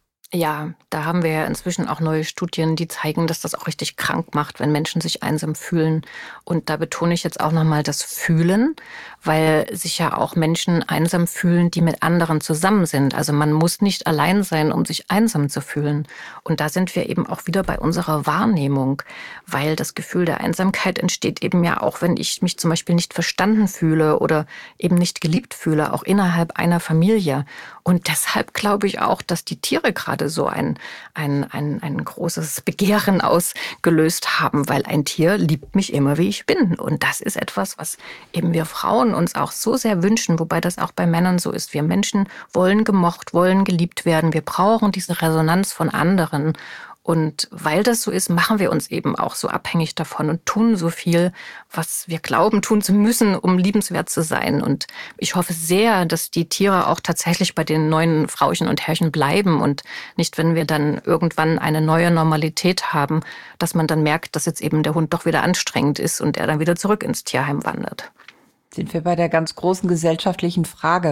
Ja, da haben wir ja inzwischen auch neue Studien, die zeigen, dass das auch richtig krank macht, wenn Menschen sich einsam fühlen. Und da betone ich jetzt auch nochmal das Fühlen, weil sich ja auch Menschen einsam fühlen, die mit anderen zusammen sind. Also man muss nicht allein sein, um sich einsam zu fühlen. Und da sind wir eben auch wieder bei unserer Wahrnehmung, weil das Gefühl der Einsamkeit entsteht eben ja auch, wenn ich mich zum Beispiel nicht verstanden fühle oder eben nicht geliebt fühle, auch innerhalb einer Familie. Und deshalb glaube ich auch, dass die Tiere gerade so ein, ein, ein, ein großes Begehren ausgelöst haben, weil ein Tier liebt mich immer, wie ich bin. Und das ist etwas, was eben wir Frauen uns auch so sehr wünschen, wobei das auch bei Männern so ist. Wir Menschen wollen gemocht, wollen geliebt werden. Wir brauchen diese Resonanz von anderen. Und weil das so ist, machen wir uns eben auch so abhängig davon und tun so viel, was wir glauben tun zu müssen, um liebenswert zu sein. Und ich hoffe sehr, dass die Tiere auch tatsächlich bei den neuen Frauchen und Herrchen bleiben und nicht, wenn wir dann irgendwann eine neue Normalität haben, dass man dann merkt, dass jetzt eben der Hund doch wieder anstrengend ist und er dann wieder zurück ins Tierheim wandert. Sind wir bei der ganz großen gesellschaftlichen Frage.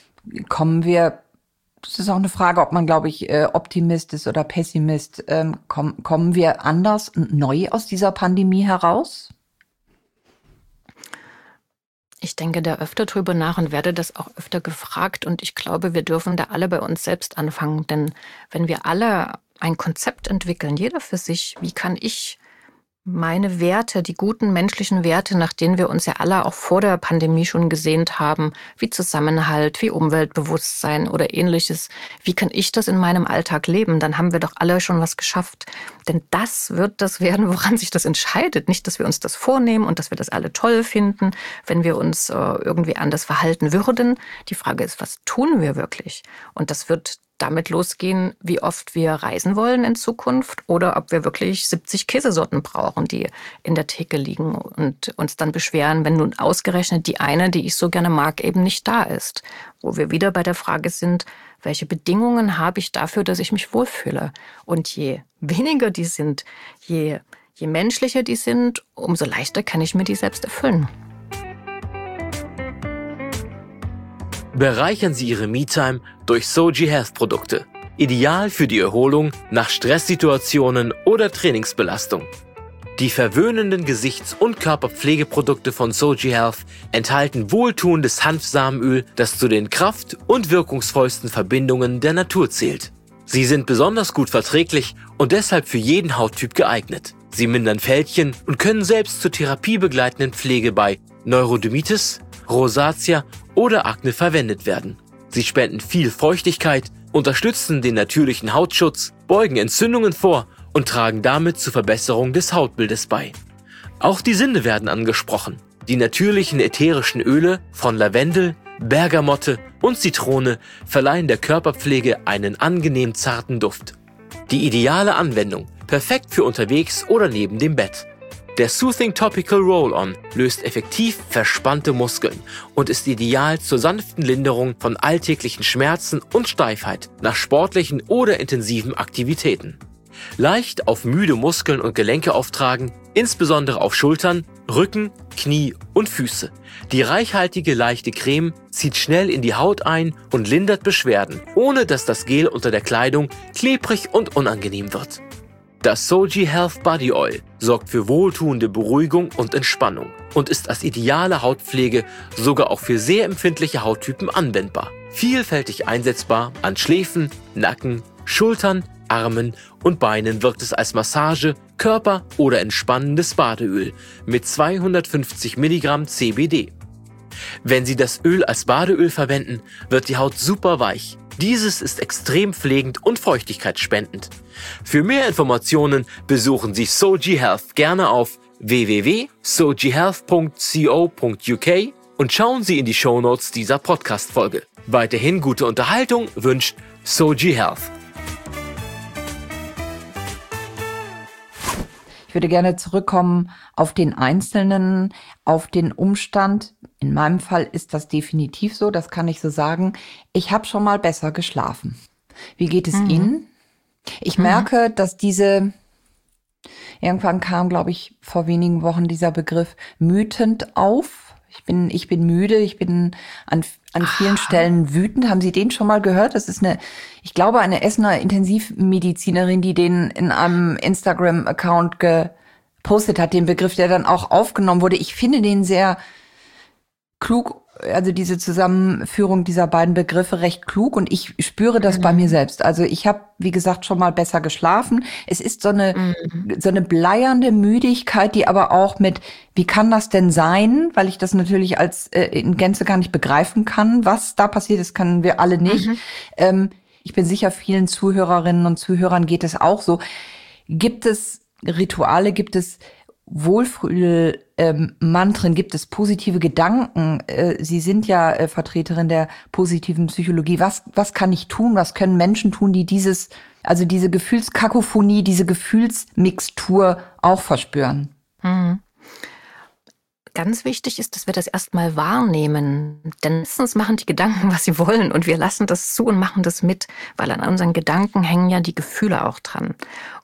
Kommen wir Das ist auch eine Frage, ob man, glaube ich, Optimist ist oder Pessimist. Ähm, komm, kommen wir anders und neu aus dieser Pandemie heraus? Ich denke da öfter drüber nach und werde das auch öfter gefragt. Und ich glaube, wir dürfen da alle bei uns selbst anfangen. Denn wenn wir alle ein Konzept entwickeln, jeder für sich, wie kann ich meine Werte, die guten menschlichen Werte, nach denen wir uns ja alle auch vor der Pandemie schon gesehnt haben, wie Zusammenhalt, wie Umweltbewusstsein oder Ähnliches, wie kann ich das in meinem Alltag leben? Dann haben wir doch alle schon was geschafft. Denn das wird das werden, woran sich das entscheidet. Nicht, dass wir uns das vornehmen und dass wir das alle toll finden, wenn wir uns äh, irgendwie anders verhalten würden. Die Frage ist, was tun wir wirklich? Und das wird damit losgehen, wie oft wir reisen wollen in Zukunft oder ob wir wirklich siebzig Käsesorten brauchen, die in der Theke liegen und uns dann beschweren, wenn nun ausgerechnet die eine, die ich so gerne mag, eben nicht da ist. Wo wir wieder bei der Frage sind, welche Bedingungen habe ich dafür, dass ich mich wohlfühle? Und je weniger die sind, je, je menschlicher die sind, umso leichter kann ich mir die selbst erfüllen. Bereichern Sie Ihre Me-Time durch Soji Health Produkte. Ideal für die Erholung nach Stresssituationen oder Trainingsbelastung. Die verwöhnenden Gesichts- und Körperpflegeprodukte von Soji Health enthalten wohltuendes Hanfsamenöl, das zu den kraft- und wirkungsvollsten Verbindungen der Natur zählt. Sie sind besonders gut verträglich und deshalb für jeden Hauttyp geeignet. Sie mindern Fältchen und können selbst zur therapiebegleitenden Pflege bei Neurodermitis, Rosatia oder Akne verwendet werden. Sie spenden viel Feuchtigkeit, unterstützen den natürlichen Hautschutz, beugen Entzündungen vor und tragen damit zur Verbesserung des Hautbildes bei. Auch die Sinne werden angesprochen. Die natürlichen ätherischen Öle von Lavendel, Bergamotte und Zitrone verleihen der Körperpflege einen angenehm zarten Duft. Die ideale Anwendung, perfekt für unterwegs oder neben dem Bett. Der Soothing Topical Roll-On löst effektiv verspannte Muskeln und ist ideal zur sanften Linderung von alltäglichen Schmerzen und Steifheit nach sportlichen oder intensiven Aktivitäten. Leicht auf müde Muskeln und Gelenke auftragen, insbesondere auf Schultern, Rücken, Knie und Füße. Die reichhaltige leichte Creme zieht schnell in die Haut ein und lindert Beschwerden, ohne dass das Gel unter der Kleidung klebrig und unangenehm wird. Das Soji Health Body Oil sorgt für wohltuende Beruhigung und Entspannung und ist als ideale Hautpflege sogar auch für sehr empfindliche Hauttypen anwendbar. Vielfältig einsetzbar an Schläfen, Nacken, Schultern, Armen und Beinen wirkt es als Massage, Körper- oder entspannendes Badeöl mit zweihundertfünfzig Milligramm C B D. Wenn Sie das Öl als Badeöl verwenden, wird die Haut super weich. Dieses ist extrem pflegend und feuchtigkeitsspendend. Für mehr Informationen besuchen Sie Soji Health gerne auf w w w punkt soji health punkt co punkt u k und schauen Sie in die Shownotes dieser Podcast-Folge. Weiterhin gute Unterhaltung wünscht Soji Health. Ich würde gerne zurückkommen auf den Einzelnen, auf den Umstand. In meinem Fall ist das definitiv so, das kann ich so sagen. Ich habe schon mal besser geschlafen. Wie geht es mhm. Ihnen? Ich mhm. merke, dass diese, irgendwann kam, glaube ich, vor wenigen Wochen dieser Begriff mütend auf. Ich bin, ich bin müde, ich bin an, an vielen ah. Stellen wütend. Haben Sie den schon mal gehört? Das ist eine, ich glaube, eine Essener Intensivmedizinerin, die den in einem Instagram-Account gepostet hat, den Begriff, der dann auch aufgenommen wurde. Ich finde den sehr klug, also diese Zusammenführung dieser beiden Begriffe recht klug und ich spüre das mhm. bei mir selbst. Also ich habe, wie gesagt, schon mal besser geschlafen. Es ist so eine mhm. so eine bleiernde Müdigkeit, die aber auch mit, wie kann das denn sein, weil ich das natürlich als äh, in Gänze gar nicht begreifen kann, was da passiert ist, können wir alle nicht. Mhm. Ähm, ich bin sicher, vielen Zuhörerinnen und Zuhörern geht es auch so. Gibt es Rituale, gibt es Wohlfühl ähm, Mantren, gibt es positive Gedanken? Äh, Sie sind ja äh, Vertreterin der positiven Psychologie. Was was kann ich tun? Was können Menschen tun, die dieses, also diese Gefühlskakophonie, diese Gefühlsmixtur auch verspüren? Mhm. Ganz wichtig ist, dass wir das erstmal wahrnehmen. Denn meistens machen die Gedanken, was sie wollen und wir lassen das zu und machen das mit, weil an unseren Gedanken hängen ja die Gefühle auch dran.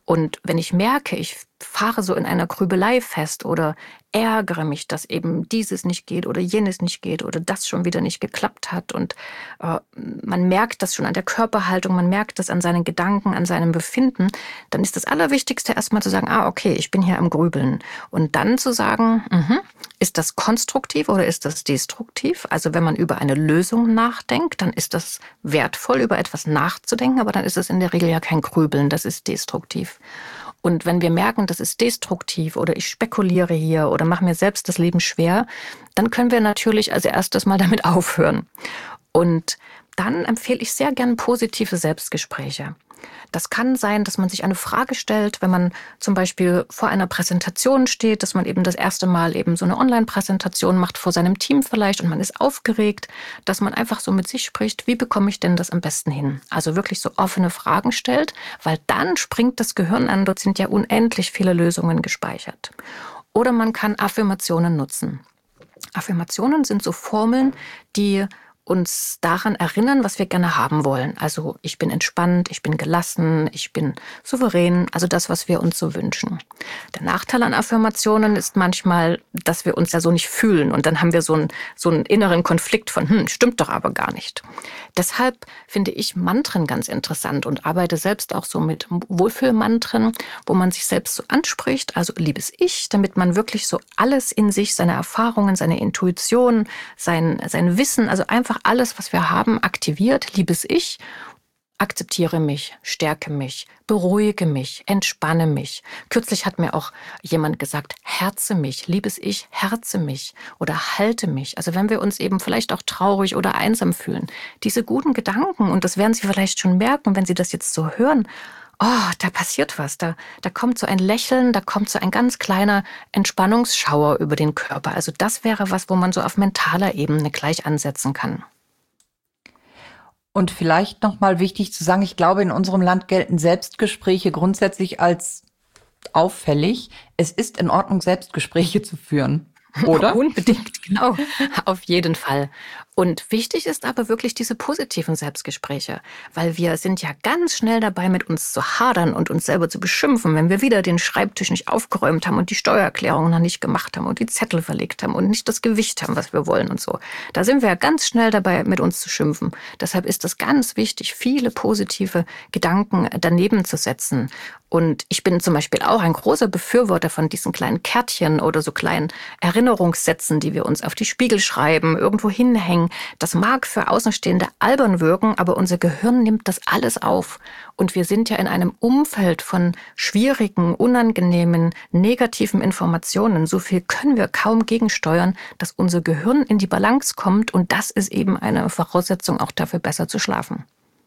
Und wenn ich merke, ich fahre so in einer Grübelei fest oder ärgere mich, dass eben dieses nicht geht oder jenes nicht geht oder das schon wieder nicht geklappt hat und äh, man merkt das schon an der Körperhaltung, man merkt das an seinen Gedanken, an seinem Befinden, dann ist das Allerwichtigste erstmal zu sagen, ah, okay, ich bin hier am Grübeln. Und dann zu sagen, mh, ist das konstruktiv oder ist das destruktiv? Also wenn man über eine Lösung nachdenkt, dann ist das wertvoll, über etwas nachzudenken, aber dann ist es in der Regel ja kein Grübeln, das ist destruktiv. Und wenn wir merken, das ist destruktiv oder ich spekuliere hier oder mache mir selbst das Leben schwer, dann können wir natürlich als erstes mal damit aufhören. Und dann empfehle ich sehr gern positive Selbstgespräche. Das kann sein, dass man sich eine Frage stellt, wenn man zum Beispiel vor einer Präsentation steht, dass man eben das erste Mal eben so eine Online-Präsentation macht vor seinem Team vielleicht und man ist aufgeregt, dass man einfach so mit sich spricht, wie bekomme ich denn das am besten hin? Also wirklich so offene Fragen stellt, weil dann springt das Gehirn an, dort sind ja unendlich viele Lösungen gespeichert. Oder man kann Affirmationen nutzen. Affirmationen sind so Formeln, die uns daran erinnern, was wir gerne haben wollen. Also ich bin entspannt, ich bin gelassen, ich bin souverän, also das, was wir uns so wünschen. Der Nachteil an Affirmationen ist manchmal, dass wir uns ja so nicht fühlen und dann haben wir so einen, so einen inneren Konflikt von, hm, stimmt doch aber gar nicht. Deshalb finde ich Mantren ganz interessant und arbeite selbst auch so mit Wohlfühlmantren, wo man sich selbst so anspricht, also liebes Ich, damit man wirklich so alles in sich, seine Erfahrungen, seine Intuition, sein, sein Wissen, also einfach alles, was wir haben, aktiviert, liebes Ich, akzeptiere mich, stärke mich, beruhige mich, entspanne mich. Kürzlich hat mir auch jemand gesagt, herze mich, liebes Ich, herze mich oder halte mich. Also wenn wir uns eben vielleicht auch traurig oder einsam fühlen, diese guten Gedanken, und das werden Sie vielleicht schon merken, wenn Sie das jetzt so hören, oh, da passiert was, da, da kommt so ein Lächeln, da kommt so ein ganz kleiner Entspannungsschauer über den Körper. Also das wäre was, wo man so auf mentaler Ebene gleich ansetzen kann. Und vielleicht nochmal wichtig zu sagen, ich glaube, in unserem Land gelten Selbstgespräche grundsätzlich als auffällig. Es ist in Ordnung, Selbstgespräche zu führen, oder? Unbedingt, genau, auf jeden Fall. Und wichtig ist aber wirklich diese positiven Selbstgespräche, weil wir sind ja ganz schnell dabei, mit uns zu hadern und uns selber zu beschimpfen, wenn wir wieder den Schreibtisch nicht aufgeräumt haben und die Steuererklärung noch nicht gemacht haben und die Zettel verlegt haben und nicht das Gewicht haben, was wir wollen und so. Da sind wir ja ganz schnell dabei, mit uns zu schimpfen. Deshalb ist es ganz wichtig, viele positive Gedanken daneben zu setzen. Und ich bin zum Beispiel auch ein großer Befürworter von diesen kleinen Kärtchen oder so kleinen Erinnerungssätzen, die wir uns auf die Spiegel schreiben, irgendwo hinhängen. Das mag für Außenstehende albern wirken, aber unser Gehirn nimmt das alles auf. Und wir sind ja in einem Umfeld von schwierigen, unangenehmen, negativen Informationen. So viel können wir kaum gegensteuern, dass unser Gehirn in die Balance kommt. Und das ist eben eine Voraussetzung auch dafür, besser zu schlafen.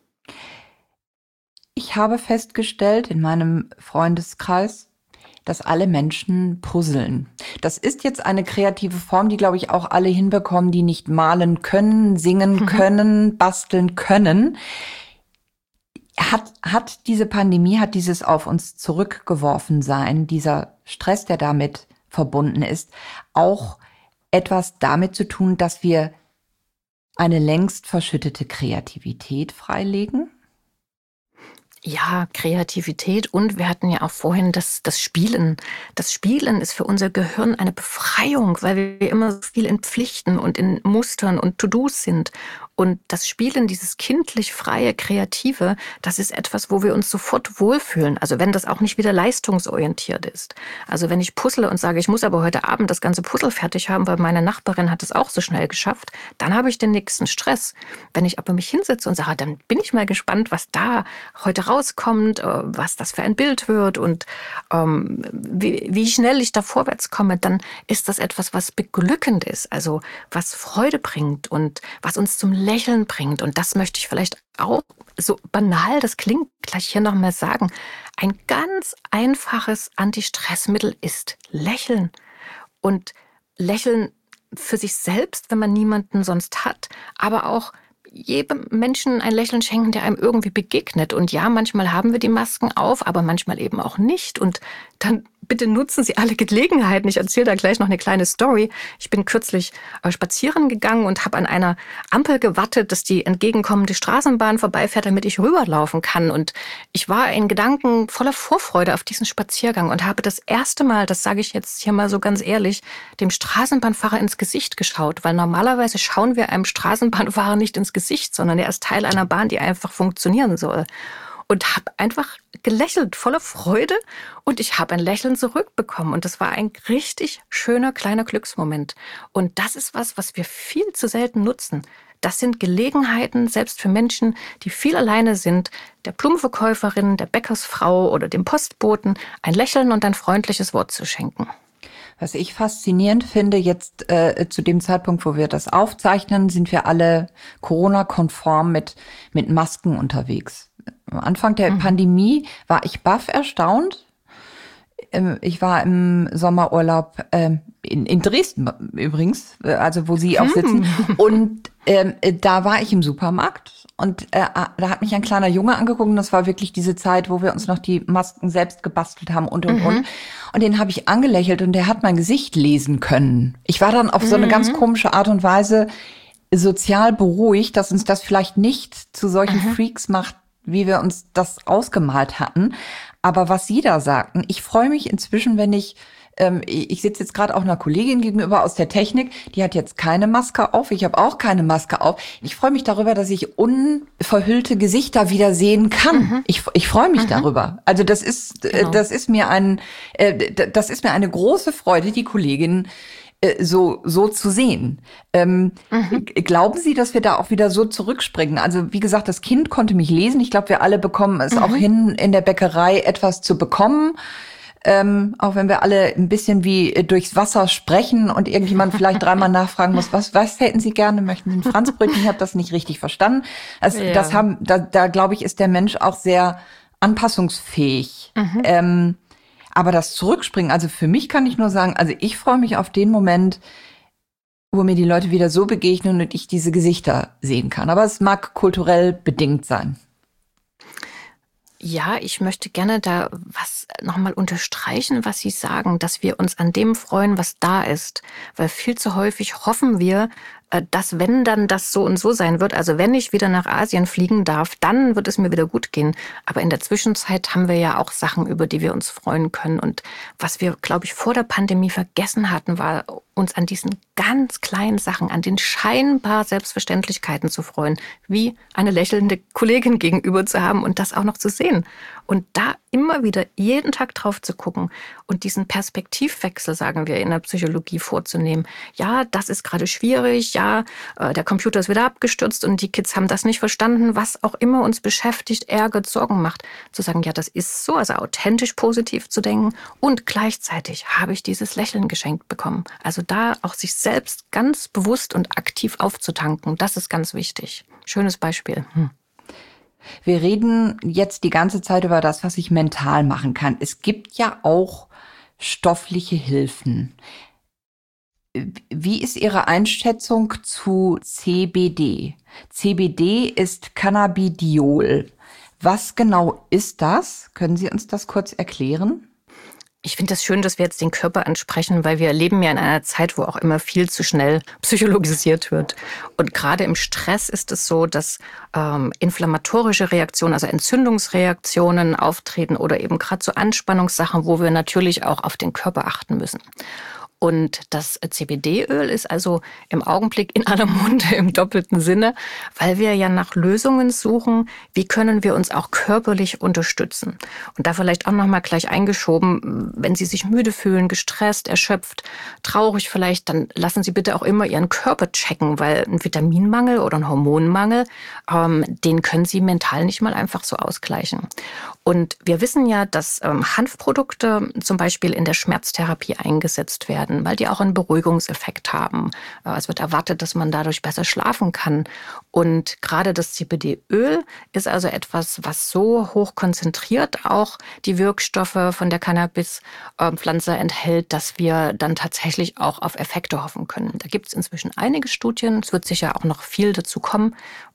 Ich habe festgestellt in meinem Freundeskreis, dass alle Menschen puzzeln. Das ist jetzt eine kreative Form, die, glaube ich, auch alle hinbekommen, die nicht malen können, singen können, basteln können. Hat, hat diese Pandemie, hat dieses auf uns zurückgeworfen sein, dieser Stress, der damit verbunden ist, auch etwas damit zu tun, dass wir eine längst verschüttete Kreativität freilegen? Ja, Kreativität und wir hatten ja auch vorhin das, das Spielen. Das Spielen ist für unser Gehirn eine Befreiung, weil wir immer so viel in Pflichten und in Mustern und To-Dos sind. Und das Spielen, dieses kindlich freie, kreative, das ist etwas, wo wir uns sofort wohlfühlen. Also wenn das auch nicht wieder leistungsorientiert ist. Also wenn ich puzzle und sage, ich muss aber heute Abend das ganze Puzzle fertig haben, weil meine Nachbarin hat es auch so schnell geschafft, dann habe ich den nächsten Stress. Wenn ich aber mich hinsetze und sage, dann bin ich mal gespannt, was da heute rauskommt, was das für ein Bild wird und ähm, wie, wie schnell ich da vorwärts komme, dann ist das etwas, was beglückend ist, also was Freude bringt und was uns zum Lächeln bringt. Und das möchte ich vielleicht auch, so banal das klingt, gleich hier nochmal sagen. Ein ganz einfaches Antistressmittel ist Lächeln. Und Lächeln für sich selbst, wenn man niemanden sonst hat, aber auch jedem Menschen ein Lächeln schenken, der einem irgendwie begegnet. Und ja, manchmal haben wir die Masken auf, aber manchmal eben auch nicht. Und dann bitte nutzen Sie alle Gelegenheiten. Ich erzähle da gleich noch eine kleine Story. Ich bin kürzlich spazieren gegangen und habe an einer Ampel gewartet, dass die entgegenkommende Straßenbahn vorbeifährt, damit ich rüberlaufen kann. Und ich war in Gedanken voller Vorfreude auf diesen Spaziergang und habe das erste Mal, das sage ich jetzt hier mal so ganz ehrlich, dem Straßenbahnfahrer ins Gesicht geschaut. Weil normalerweise schauen wir einem Straßenbahnfahrer nicht ins Gesicht, sondern er ist Teil einer Bahn, die einfach funktionieren soll. Und habe einfach gelächelt, voller Freude. Und ich habe ein Lächeln zurückbekommen. Und das war ein richtig schöner, kleiner Glücksmoment. Und das ist was, was wir viel zu selten nutzen. Das sind Gelegenheiten, selbst für Menschen, die viel alleine sind, der Blumenverkäuferin, der Bäckersfrau oder dem Postboten, ein Lächeln und ein freundliches Wort zu schenken. Was ich faszinierend finde, jetzt äh, zu dem Zeitpunkt, wo wir das aufzeichnen, sind wir alle Corona-konform mit, mit Masken unterwegs. Am Anfang der mhm. Pandemie war ich baff erstaunt. Ich war im Sommerurlaub ähm, in, in Dresden übrigens, also wo Sie auch sitzen. Hm. Und ähm, da war ich im Supermarkt und äh, da hat mich ein kleiner Junge angeguckt und das war wirklich diese Zeit, wo wir uns noch die Masken selbst gebastelt haben und und mhm. und. Und den habe ich angelächelt und der hat mein Gesicht lesen können. Ich war dann auf so eine mhm. ganz komische Art und Weise sozial beruhigt, dass uns das vielleicht nicht zu solchen mhm. Freaks macht, wie wir uns das ausgemalt hatten. Aber was Sie da sagten, ich freue mich inzwischen, wenn ich, ähm, ich sitze jetzt gerade auch einer Kollegin gegenüber aus der Technik, die hat jetzt keine Maske auf, ich habe auch keine Maske auf. Ich freue mich darüber, dass ich unverhüllte Gesichter wieder sehen kann. Mhm. Ich, ich freue mich mhm. darüber. Also das ist, genau. äh, das ist mir ein, äh, das ist mir eine große Freude, die Kollegin so so zu sehen. Ähm, mhm. Glauben Sie, dass wir da auch wieder so zurückspringen? Also wie gesagt, das Kind konnte mich lesen. Ich glaube, wir alle bekommen es mhm. auch hin, in der Bäckerei etwas zu bekommen. Ähm, auch wenn wir alle ein bisschen wie durchs Wasser sprechen und irgendjemand vielleicht dreimal nachfragen muss, was was hätten Sie gerne? Möchten Sie ein Franzbrötchen? Ich habe das nicht richtig verstanden. Also ja. das haben, da, da glaube ich, ist der Mensch auch sehr anpassungsfähig. Mhm. Ähm, Aber das Zurückspringen, also für mich kann ich nur sagen, also ich freue mich auf den Moment, wo mir die Leute wieder so begegnen und ich diese Gesichter sehen kann. Aber es mag kulturell bedingt sein. Ja, ich möchte gerne da was nochmal unterstreichen, was Sie sagen, dass wir uns an dem freuen, was da ist. Weil viel zu häufig hoffen wir, dass wenn dann das so und so sein wird, also wenn ich wieder nach Asien fliegen darf, dann wird es mir wieder gut gehen. Aber in der Zwischenzeit haben wir ja auch Sachen, über die wir uns freuen können. Und was wir, glaube ich, vor der Pandemie vergessen hatten, war uns an diesen ganz kleinen Sachen, an den scheinbar Selbstverständlichkeiten zu freuen, wie eine lächelnde Kollegin gegenüber zu haben und das auch noch zu sehen. Und da immer wieder jeden Tag drauf zu gucken und diesen Perspektivwechsel, sagen wir in der Psychologie, vorzunehmen. Ja, das ist gerade schwierig, ja, der Computer ist wieder abgestürzt und die Kids haben das nicht verstanden, was auch immer uns beschäftigt, ärgert, Sorgen macht. Zu sagen, ja, das ist so, also authentisch positiv zu denken und gleichzeitig habe ich dieses Lächeln geschenkt bekommen. Also da auch sich selbst ganz bewusst und aktiv aufzutanken, das ist ganz wichtig. Schönes Beispiel. Hm. Wir reden jetzt die ganze Zeit über das, was ich mental machen kann. Es gibt ja auch stoffliche Hilfen. Wie ist Ihre Einschätzung zu C B D? C B D ist Cannabidiol. Was genau ist das? Können Sie uns das kurz erklären? Ich finde das schön, dass wir jetzt den Körper ansprechen, weil wir leben ja in einer Zeit, wo auch immer viel zu schnell psychologisiert wird. Und gerade im Stress ist es so, dass ähm, inflammatorische Reaktionen, also Entzündungsreaktionen auftreten oder eben gerade so Anspannungssachen, wo wir natürlich auch auf den Körper achten müssen. Und das C B D-Öl ist also im Augenblick in aller Munde im doppelten Sinne, weil wir ja nach Lösungen suchen, wie können wir uns auch körperlich unterstützen. Und da vielleicht auch nochmal gleich eingeschoben, wenn Sie sich müde fühlen, gestresst, erschöpft, traurig vielleicht, dann lassen Sie bitte auch immer Ihren Körper checken, weil ein Vitaminmangel oder ein Hormonmangel, ähm, den können Sie mental nicht mal einfach so ausgleichen. Und wir wissen ja, dass ähm, Hanfprodukte zum Beispiel in der Schmerztherapie eingesetzt werden, weil die auch einen Beruhigungseffekt haben. Es wird erwartet, dass man dadurch besser schlafen kann. Und gerade das C B D-Öl ist also etwas, was so hoch konzentriert auch die Wirkstoffe von der Cannabispflanze enthält, dass wir dann tatsächlich auch auf Effekte hoffen können. Da gibt es inzwischen einige Studien. Es wird sicher auch noch viel dazu kommen,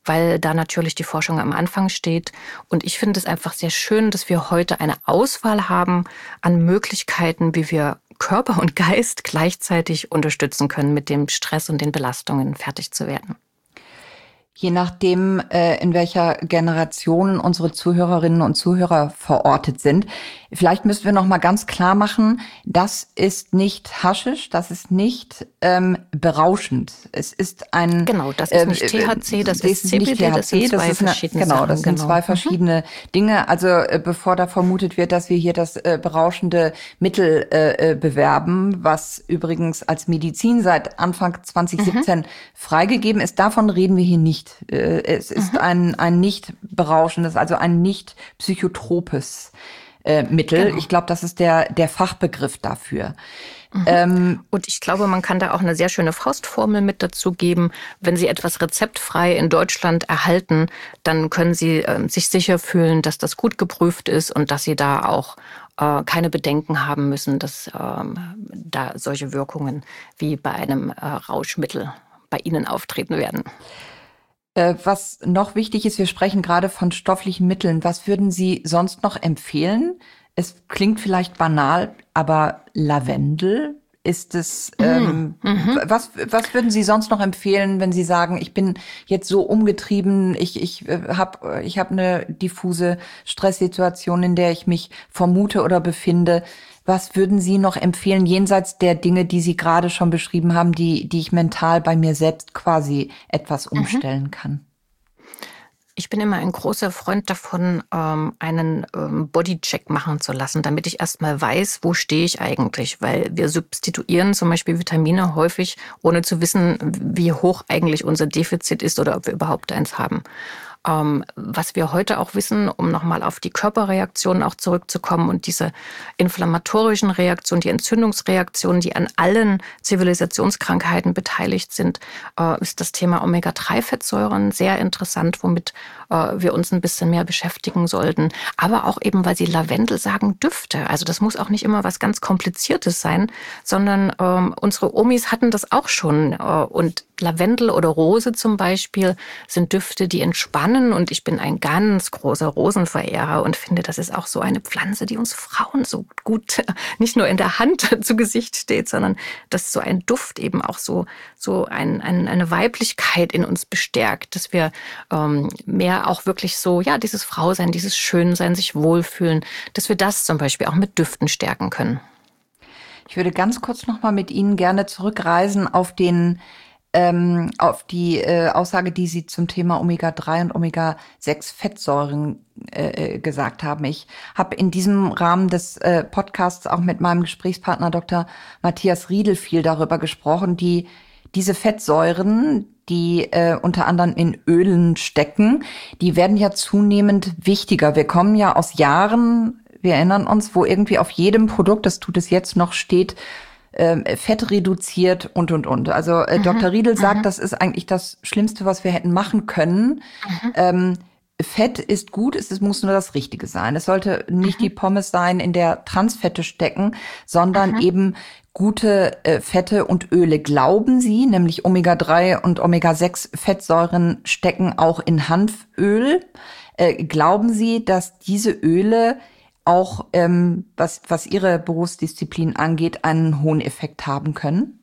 weil da natürlich die Forschung am Anfang steht. Und ich finde es einfach sehr schön, dass wir heute eine Auswahl haben an Möglichkeiten, wie wir Körper und Geist gleichzeitig unterstützen können, mit dem Stress und den Belastungen fertig zu werden. Je nachdem, äh, in welcher Generation unsere Zuhörerinnen und Zuhörer verortet sind. Vielleicht müssen wir noch mal ganz klar machen, das ist nicht Haschisch, das ist nicht ähm, berauschend. Es ist ein... Genau, das ist nicht T H C, das, das ist C B D, nicht T H C, das sind zwei das ist eine, verschiedene Genau, Sachen, das sind genau. zwei verschiedene mhm. Dinge. Also äh, bevor da vermutet wird, dass wir hier das äh, berauschende Mittel äh, bewerben, was übrigens als Medizin seit Anfang zwanzig siebzehn mhm. freigegeben ist, davon reden wir hier nicht. Es ist mhm. ein, ein nicht berauschendes, also ein nicht psychotropes äh, Mittel. Genau. Ich glaube, das ist der, der Fachbegriff dafür. Mhm. Ähm, Und ich glaube, man kann da auch eine sehr schöne Faustformel mit dazu geben. Wenn Sie etwas rezeptfrei in Deutschland erhalten, dann können Sie äh, sich sicher fühlen, dass das gut geprüft ist und dass Sie da auch äh, keine Bedenken haben müssen, dass ähm, da solche Wirkungen wie bei einem äh, Rauschmittel bei Ihnen auftreten werden. Was noch wichtig ist, wir sprechen gerade von stofflichen Mitteln. Was würden Sie sonst noch empfehlen? Es klingt vielleicht banal, aber Lavendel, ist es, mm, ähm, mm-hmm. was, was würden Sie sonst noch empfehlen, wenn Sie sagen, ich bin jetzt so umgetrieben, ich, ich habe ich hab eine diffuse Stresssituation, in der ich mich vermute oder befinde. Was würden Sie noch empfehlen, jenseits der Dinge, die Sie gerade schon beschrieben haben, die, die ich mental bei mir selbst quasi etwas umstellen mhm. kann? Ich bin immer ein großer Freund davon, einen Bodycheck machen zu lassen, damit ich erstmal weiß, wo stehe ich eigentlich. Weil wir substituieren zum Beispiel Vitamine häufig, ohne zu wissen, wie hoch eigentlich unser Defizit ist oder ob wir überhaupt eins haben. Ähm, was wir heute auch wissen, um nochmal auf die Körperreaktionen auch zurückzukommen und diese inflammatorischen Reaktionen, die Entzündungsreaktionen, die an allen Zivilisationskrankheiten beteiligt sind, äh, ist das Thema Omega drei Fettsäuren sehr interessant, womit äh, wir uns ein bisschen mehr beschäftigen sollten. Aber auch eben, weil Sie Lavendel sagen, Düfte. Also das muss auch nicht immer was ganz Kompliziertes sein, sondern ähm, unsere Omis hatten das auch schon. Äh, und Lavendel oder Rose zum Beispiel sind Düfte, die entspannen. Und ich bin ein ganz großer Rosenverehrer und finde, das ist auch so eine Pflanze, die uns Frauen so gut nicht nur in der Hand zu Gesicht steht, sondern dass so ein Duft eben auch so, so ein, ein, eine Weiblichkeit in uns bestärkt, dass wir ähm, mehr auch wirklich so, ja, dieses Frausein, dieses Schönsein, sich wohlfühlen, dass wir das zum Beispiel auch mit Düften stärken können. Ich würde ganz kurz noch mal mit Ihnen gerne zurückreisen auf den ähm, auf die äh, Aussage, die Sie zum Thema Omega drei und Omega sechs Fettsäuren äh, gesagt haben. Ich habe in diesem Rahmen des äh, Podcasts auch mit meinem Gesprächspartner Doktor Matthias Riedel viel darüber gesprochen, die diese Fettsäuren, die äh, unter anderem in Ölen stecken, die werden ja zunehmend wichtiger. Wir kommen ja aus Jahren, wir erinnern uns, wo irgendwie auf jedem Produkt, das tut es jetzt noch, steht, äh, Fett reduziert und, und, und. Also äh, mhm. Doktor Riedel sagt, mhm. das ist eigentlich das Schlimmste, was wir hätten machen können. Mhm. Ähm, Fett ist gut, es muss nur das Richtige sein. Es sollte nicht mhm. die Pommes sein, in der Transfette stecken, sondern mhm. eben gute äh, Fette und Öle. Glauben Sie, nämlich Omega drei und Omega sechs Fettsäuren stecken auch in Hanföl. Äh, glauben Sie, dass diese Öle auch, ähm, was, was Ihre Berufsdisziplin angeht, einen hohen Effekt haben können?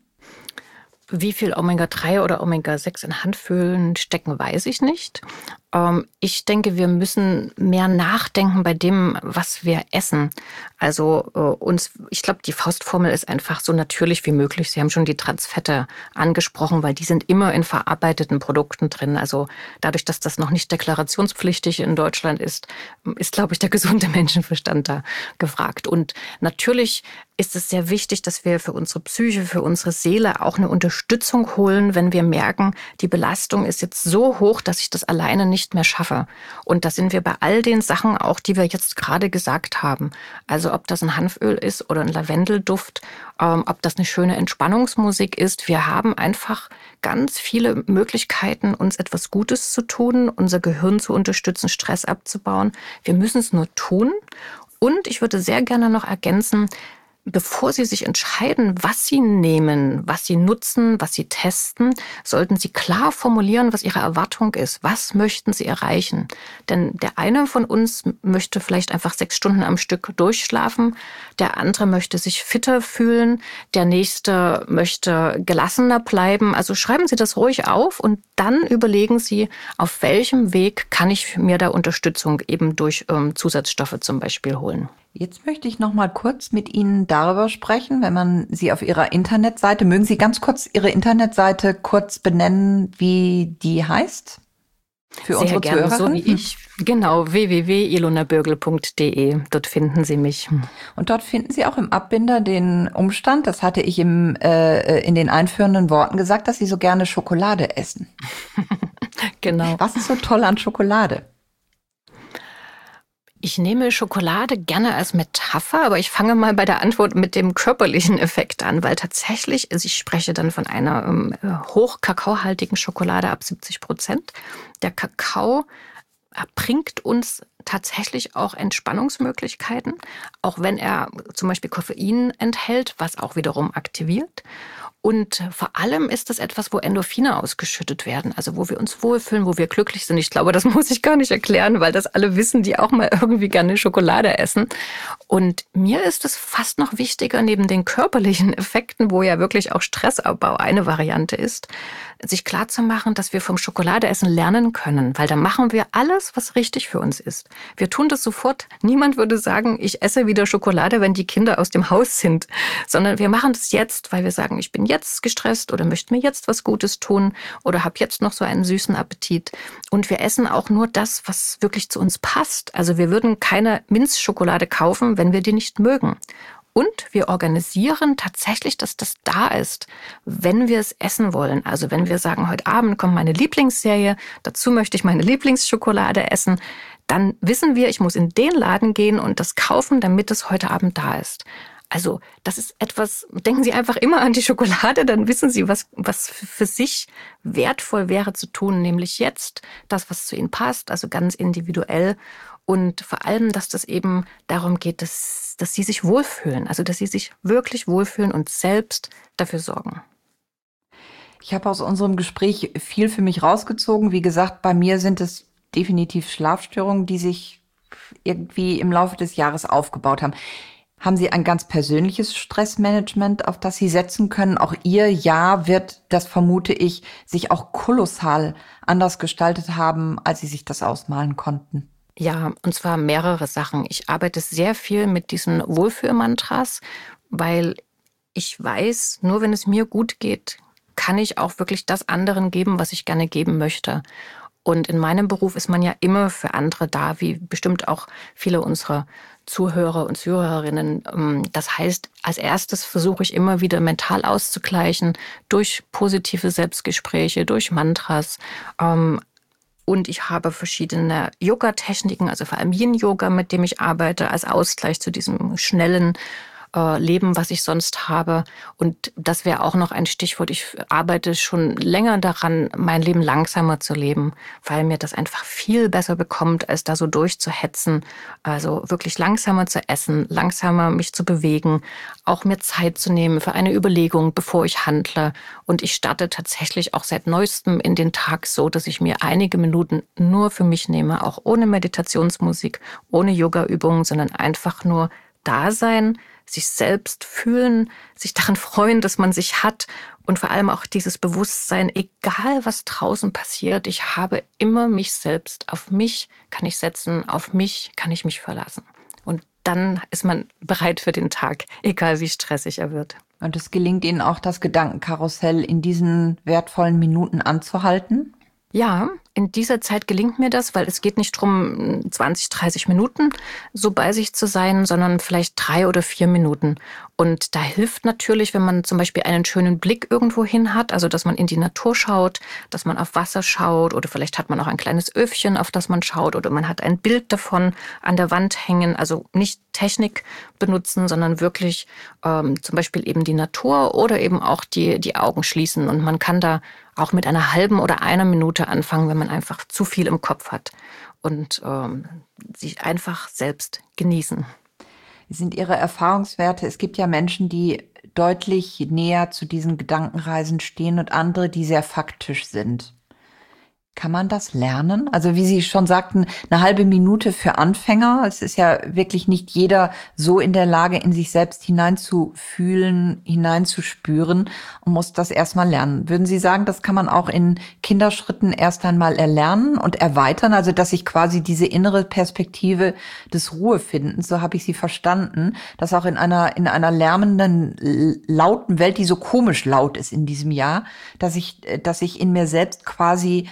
Wie viel Omega drei oder Omega sechs in Hanfölen stecken, weiß ich nicht. Ähm, ich denke, wir müssen mehr nachdenken bei dem, was wir essen. Also äh, uns, ich glaube, die Faustformel ist einfach so natürlich wie möglich. Sie haben schon die Transfette angesprochen, weil die sind immer in verarbeiteten Produkten drin. Also dadurch, dass das noch nicht deklarationspflichtig in Deutschland ist, ist, glaube ich, der gesunde Menschenverstand da gefragt. Und natürlich ist es sehr wichtig, dass wir für unsere Psyche, für unsere Seele auch eine Unterstützung holen, wenn wir merken, die Belastung ist jetzt so hoch, dass ich das alleine nicht mehr schaffe. Und da sind wir bei all den Sachen auch, die wir jetzt gerade gesagt haben. Also ob das ein Hanföl ist oder ein Lavendelduft, ähm, ob das eine schöne Entspannungsmusik ist. Wir haben einfach ganz viele Möglichkeiten, uns etwas Gutes zu tun, unser Gehirn zu unterstützen, Stress abzubauen. Wir müssen es nur tun. Und ich würde sehr gerne noch ergänzen, bevor Sie sich entscheiden, was Sie nehmen, was Sie nutzen, was Sie testen, sollten Sie klar formulieren, was Ihre Erwartung ist. Was möchten Sie erreichen? Denn der eine von uns möchte vielleicht einfach sechs Stunden am Stück durchschlafen, der andere möchte sich fitter fühlen, der nächste möchte gelassener bleiben. Also schreiben Sie das ruhig auf und dann überlegen Sie, auf welchem Weg kann ich mir da Unterstützung eben durch ähm, Zusatzstoffe zum Beispiel holen. Jetzt möchte ich noch mal kurz mit Ihnen darüber sprechen, wenn man Sie auf Ihrer Internetseite, mögen Sie ganz kurz Ihre Internetseite kurz benennen, wie die heißt? Für Sehr unsere gerne, so Zuhörerin? wie ich. Genau, w w w punkt ilona bürgel punkt d e. Dort finden Sie mich. Und dort finden Sie auch im Abbinder den Umstand, das hatte ich im, äh, in den einführenden Worten gesagt, dass Sie so gerne Schokolade essen. Genau. Was ist so toll an Schokolade? Ich nehme Schokolade gerne als Metapher, aber ich fange mal bei der Antwort mit dem körperlichen Effekt an, weil tatsächlich, also ich spreche dann von einer ähm, hochkakaohaltigen Schokolade ab siebzig Prozent. Der Kakao bringt uns tatsächlich auch Entspannungsmöglichkeiten, auch wenn er zum Beispiel Koffein enthält, was auch wiederum aktiviert. Und vor allem ist es etwas, wo Endorphine ausgeschüttet werden, also wo wir uns wohlfühlen, wo wir glücklich sind. Ich glaube, das muss ich gar nicht erklären, weil das alle wissen, die auch mal irgendwie gerne Schokolade essen. Und mir ist es fast noch wichtiger, neben den körperlichen Effekten, wo ja wirklich auch Stressabbau eine Variante ist, sich klarzumachen, dass wir vom Schokoladeessen lernen können, weil da machen wir alles, was richtig für uns ist. Wir tun das sofort. Niemand würde sagen, ich esse wieder Schokolade, wenn die Kinder aus dem Haus sind, sondern wir machen das jetzt, weil wir sagen, ich bin jetzt gestresst oder möchte mir jetzt was Gutes tun oder habe jetzt noch so einen süßen Appetit. Und wir essen auch nur das, was wirklich zu uns passt. Also wir würden keine Minzschokolade kaufen, wenn wir die nicht mögen. Und wir organisieren tatsächlich, dass das da ist, wenn wir es essen wollen. Also wenn wir sagen, heute Abend kommt meine Lieblingsserie, dazu möchte ich meine Lieblingsschokolade essen, dann wissen wir, ich muss in den Laden gehen und das kaufen, damit es heute Abend da ist. Also das ist etwas, denken Sie einfach immer an die Schokolade, dann wissen Sie, was, was für sich wertvoll wäre zu tun, nämlich jetzt das, was zu Ihnen passt, also ganz individuell. Und vor allem, dass das eben darum geht, dass, dass Sie sich wohlfühlen, also dass Sie sich wirklich wohlfühlen und selbst dafür sorgen. Ich habe aus unserem Gespräch viel für mich rausgezogen. Wie gesagt, bei mir sind es definitiv Schlafstörungen, die sich irgendwie im Laufe des Jahres aufgebaut haben. Haben Sie ein ganz persönliches Stressmanagement, auf das Sie setzen können? Auch Ihr Jahr wird, das vermute ich, sich auch kolossal anders gestaltet haben, als Sie sich das ausmalen konnten. Ja, und zwar mehrere Sachen. Ich arbeite sehr viel mit diesen Wohlfühlmantras, weil ich weiß, nur wenn es mir gut geht, kann ich auch wirklich das anderen geben, was ich gerne geben möchte. Und in meinem Beruf ist man ja immer für andere da, wie bestimmt auch viele unserer Zuhörer und Zuhörerinnen. Das heißt, als erstes versuche ich immer wieder mental auszugleichen durch positive Selbstgespräche, durch Mantras. Und ich habe verschiedene Yoga-Techniken, also vor allem Yin-Yoga, mit dem ich arbeite, als Ausgleich zu diesem schnellen Leben, was ich sonst habe. Und das wäre auch noch ein Stichwort. Ich arbeite schon länger daran, mein Leben langsamer zu leben, weil mir das einfach viel besser bekommt, als da so durchzuhetzen. Also wirklich langsamer zu essen, langsamer mich zu bewegen, auch mir Zeit zu nehmen für eine Überlegung, bevor ich handle. Und ich starte tatsächlich auch seit neuestem in den Tag so, dass ich mir einige Minuten nur für mich nehme, auch ohne Meditationsmusik, ohne Yoga-Übungen, sondern einfach nur da sein, sich selbst fühlen, sich daran freuen, dass man sich hat und vor allem auch dieses Bewusstsein, egal was draußen passiert, ich habe immer mich selbst, auf mich kann ich setzen, auf mich kann ich mich verlassen. Und dann ist man bereit für den Tag, egal wie stressig er wird. Und es gelingt Ihnen auch, das Gedankenkarussell in diesen wertvollen Minuten anzuhalten? Ja, in dieser Zeit gelingt mir das, weil es geht nicht darum, zwanzig, dreißig Minuten so bei sich zu sein, sondern vielleicht drei oder vier Minuten. Und da hilft natürlich, wenn man zum Beispiel einen schönen Blick irgendwo hin hat, also dass man in die Natur schaut, dass man auf Wasser schaut oder vielleicht hat man auch ein kleines Öfchen, auf das man schaut oder man hat ein Bild davon an der Wand hängen. Also nicht Technik benutzen, sondern wirklich ähm, zum Beispiel eben die Natur oder eben auch die, die Augen schließen. Und man kann da auch mit einer halben oder einer Minute anfangen, wenn man einfach zu viel im Kopf hat und ähm, sich einfach selbst genießen. Sind Ihre Erfahrungswerte, es gibt ja Menschen, die deutlich näher zu diesen Gedankenreisen stehen und andere, die sehr faktisch sind. Kann man das lernen? Also wie Sie schon sagten, eine halbe Minute für Anfänger. Es ist ja wirklich nicht jeder so in der Lage, in sich selbst hineinzufühlen, hineinzuspüren und muss das erstmal lernen. Würden Sie sagen, das kann man auch in Kinderschritten erst einmal erlernen und erweitern? Also dass sich quasi diese innere Perspektive des Ruhefindens, so habe ich Sie verstanden, dass auch in einer, in einer lärmenden, lauten Welt, die so komisch laut ist in diesem Jahr, dass ich, dass ich in mir selbst quasi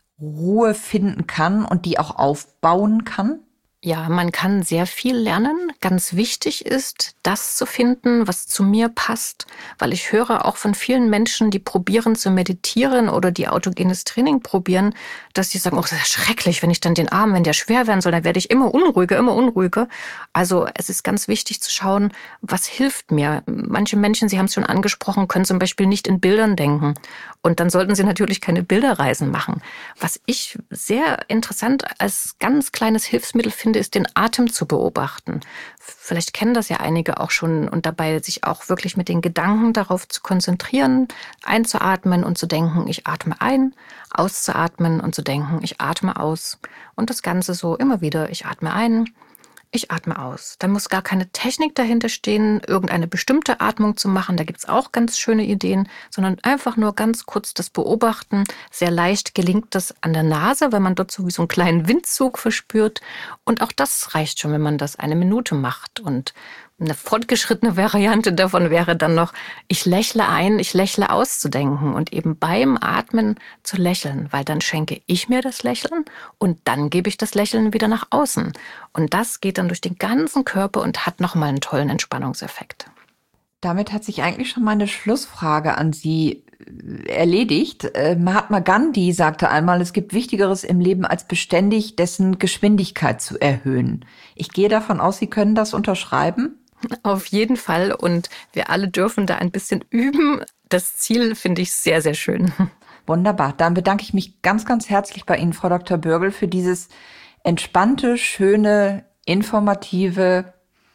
Ruhe finden kann und die auch aufbauen kann? Ja, man kann sehr viel lernen. Ganz wichtig ist, das zu finden, was zu mir passt. Weil ich höre auch von vielen Menschen, die probieren zu meditieren oder die autogenes Training probieren, dass sie sagen, oh, das ist ja schrecklich, wenn ich dann den Arm, wenn der schwer werden soll, dann werde ich immer unruhiger, immer unruhiger. Also es ist ganz wichtig zu schauen, was hilft mir. Manche Menschen, Sie haben es schon angesprochen, können zum Beispiel nicht in Bildern denken. Und dann sollten sie natürlich keine Bilderreisen machen. Was ich sehr interessant als ganz kleines Hilfsmittel finde, ist, den Atem zu beobachten. Vielleicht kennen das ja einige auch schon und dabei sich auch wirklich mit den Gedanken darauf zu konzentrieren, einzuatmen und zu denken, ich atme ein, auszuatmen und zu denken, ich atme aus. Und das Ganze so immer wieder, ich atme ein, ich atme aus. Da muss gar keine Technik dahinter stehen, irgendeine bestimmte Atmung zu machen. Da gibt's auch ganz schöne Ideen, sondern einfach nur ganz kurz das Beobachten. Sehr leicht gelingt das an der Nase, weil man dort so wie so einen kleinen Windzug verspürt. Und auch das reicht schon, wenn man das eine Minute macht. Und eine fortgeschrittene Variante davon wäre dann noch, ich lächle ein, ich lächle aus zu denken und eben beim Atmen zu lächeln, weil dann schenke ich mir das Lächeln und dann gebe ich das Lächeln wieder nach außen. Und das geht dann durch den ganzen Körper und hat nochmal einen tollen Entspannungseffekt. Damit hat sich eigentlich schon meine Schlussfrage an Sie erledigt. Äh, Mahatma Gandhi sagte einmal, es gibt Wichtigeres im Leben als beständig dessen Geschwindigkeit zu erhöhen. Ich gehe davon aus, Sie können das unterschreiben? Auf jeden Fall. Und wir alle dürfen da ein bisschen üben. Das Ziel finde ich sehr, sehr schön. Wunderbar. Dann bedanke ich mich ganz, ganz herzlich bei Ihnen, Frau Doktor Bürgel, für dieses entspannte, schöne, informative,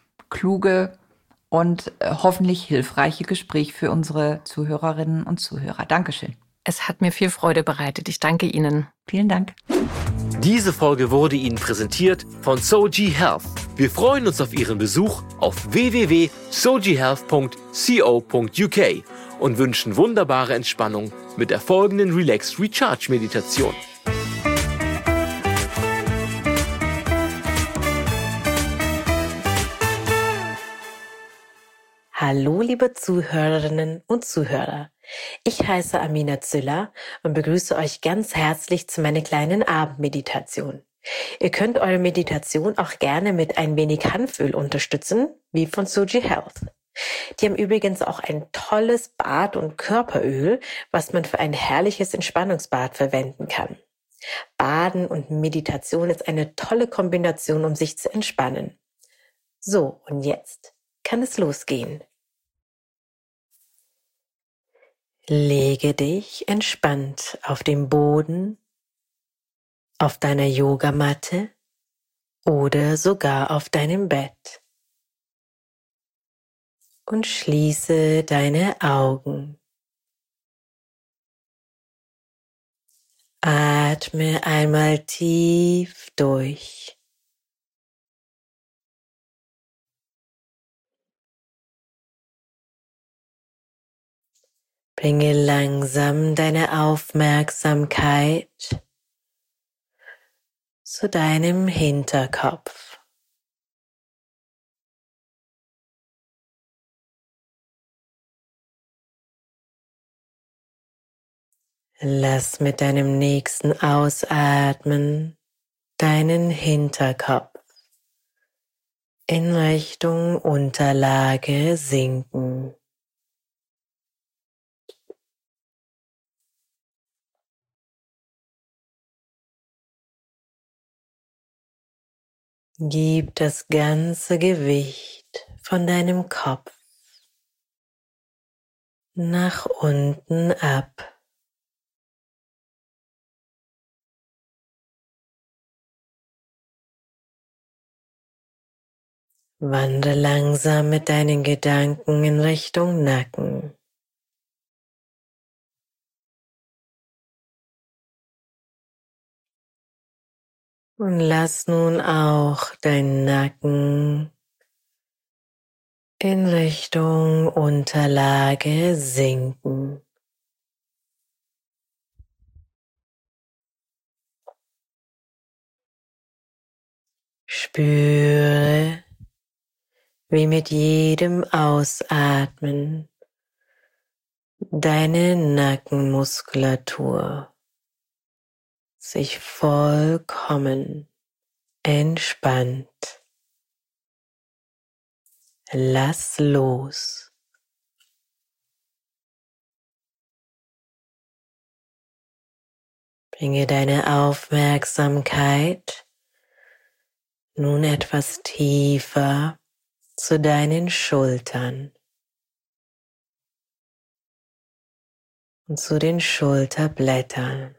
kluge und hoffentlich hilfreiche Gespräch für unsere Zuhörerinnen und Zuhörer. Dankeschön. Es hat mir viel Freude bereitet. Ich danke Ihnen. Vielen Dank. Diese Folge wurde Ihnen präsentiert von Soji Health. Wir freuen uns auf Ihren Besuch auf w w w punkt soji health punkt co punkt u k und wünschen wunderbare Entspannung mit der folgenden Relax Recharge Meditation. Hallo, liebe Zuhörerinnen und Zuhörer. Ich heiße Amina Züller und begrüße euch ganz herzlich zu meiner kleinen Abendmeditation. Ihr könnt eure Meditation auch gerne mit ein wenig Hanföl unterstützen, wie von Soji Health. Die haben übrigens auch ein tolles Bad- und Körperöl, was man für ein herrliches Entspannungsbad verwenden kann. Baden und Meditation ist eine tolle Kombination, um sich zu entspannen. So, und jetzt kann es losgehen. Lege dich entspannt auf dem Boden, auf deiner Yogamatte oder sogar auf deinem Bett und schließe deine Augen. Atme einmal tief durch. Bringe langsam deine Aufmerksamkeit zu deinem Hinterkopf. Lass mit deinem nächsten Ausatmen deinen Hinterkopf in Richtung Unterlage sinken. Gib das ganze Gewicht von deinem Kopf nach unten ab. Wandere langsam mit deinen Gedanken in Richtung Nacken. Und lass nun auch deinen Nacken in Richtung Unterlage sinken. Spüre, wie mit jedem Ausatmen deine Nackenmuskulatur sich vollkommen entspannt. Lass los. Bringe deine Aufmerksamkeit nun etwas tiefer zu deinen Schultern und zu den Schulterblättern.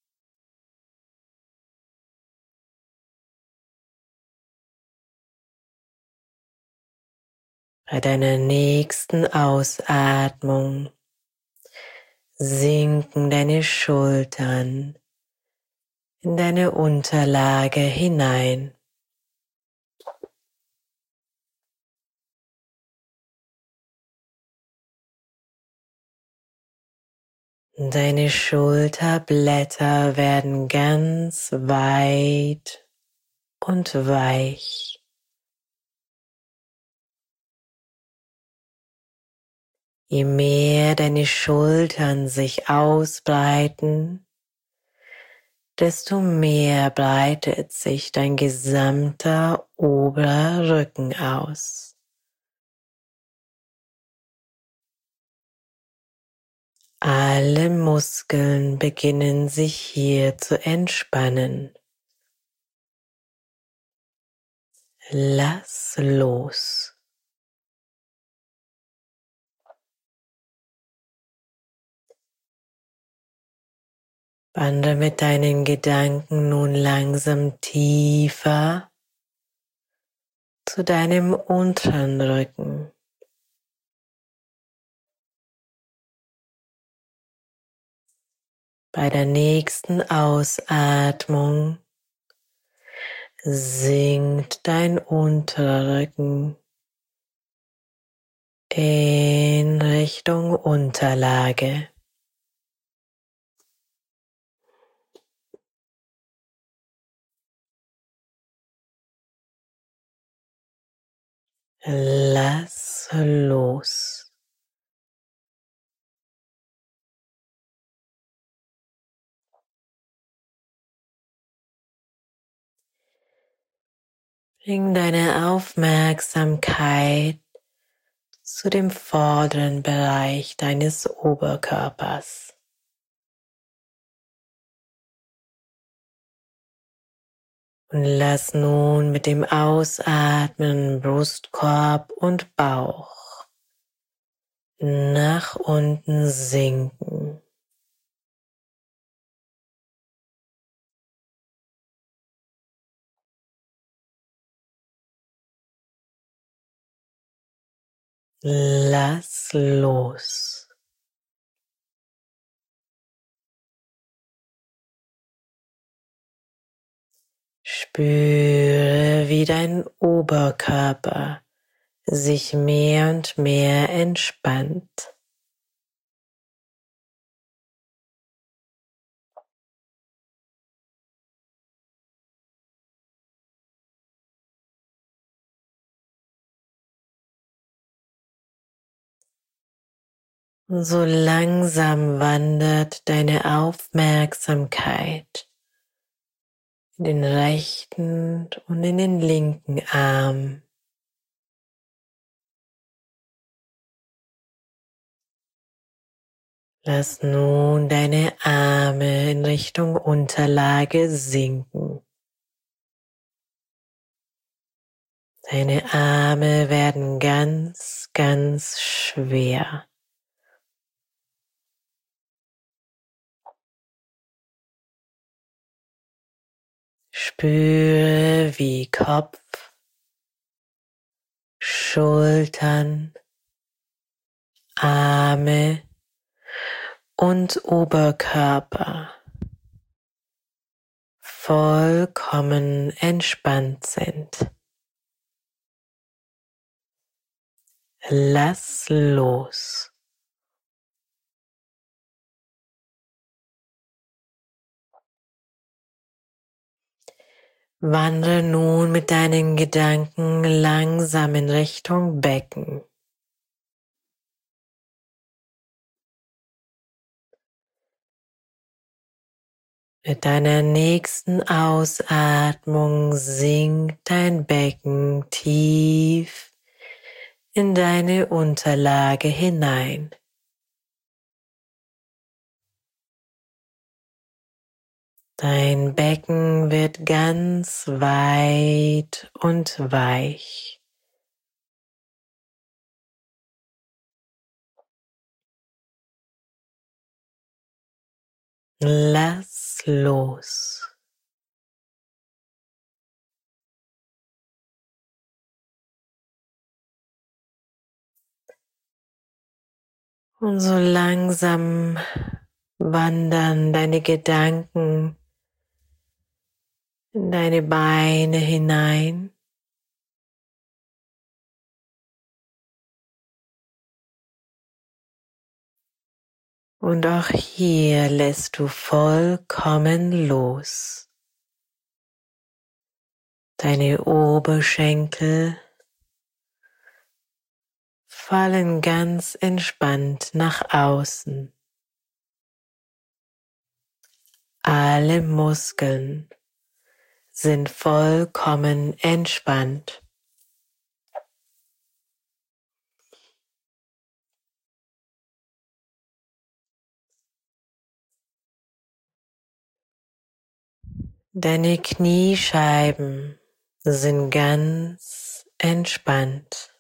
Bei deiner nächsten Ausatmung sinken deine Schultern in deine Unterlage hinein. Deine Schulterblätter werden ganz weit und weich. Je mehr deine Schultern sich ausbreiten, desto mehr breitet sich dein gesamter oberer Rücken aus. Alle Muskeln beginnen sich hier zu entspannen. Lass los. Wandere mit deinen Gedanken nun langsam tiefer zu deinem unteren Rücken. Bei der nächsten Ausatmung sinkt dein unterer Rücken in Richtung Unterlage. Lass los. Bring deine Aufmerksamkeit zu dem vorderen Bereich deines Oberkörpers. Und lass nun mit dem Ausatmen Brustkorb und Bauch nach unten sinken. Lass los. Spüre, wie dein Oberkörper sich mehr und mehr entspannt. So langsam wandert deine Aufmerksamkeit in den rechten und in den linken Arm. Lass nun deine Arme in Richtung Unterlage sinken. Deine Arme werden ganz, ganz schwer. Spüre, wie Kopf Schultern, Arme und Oberkörper vollkommen entspannt sind. Lass los. Wandere nun mit deinen Gedanken langsam in Richtung Becken. Mit deiner nächsten Ausatmung sinkt dein Becken tief in deine Unterlage hinein. Dein Becken wird ganz weit und weich. Lass los. Und so langsam wandern deine Gedanken in deine Beine hinein. Und auch hier lässt du vollkommen los. Deine Oberschenkel fallen ganz entspannt nach außen. Alle Muskeln sind vollkommen entspannt. Deine Kniescheiben sind ganz entspannt.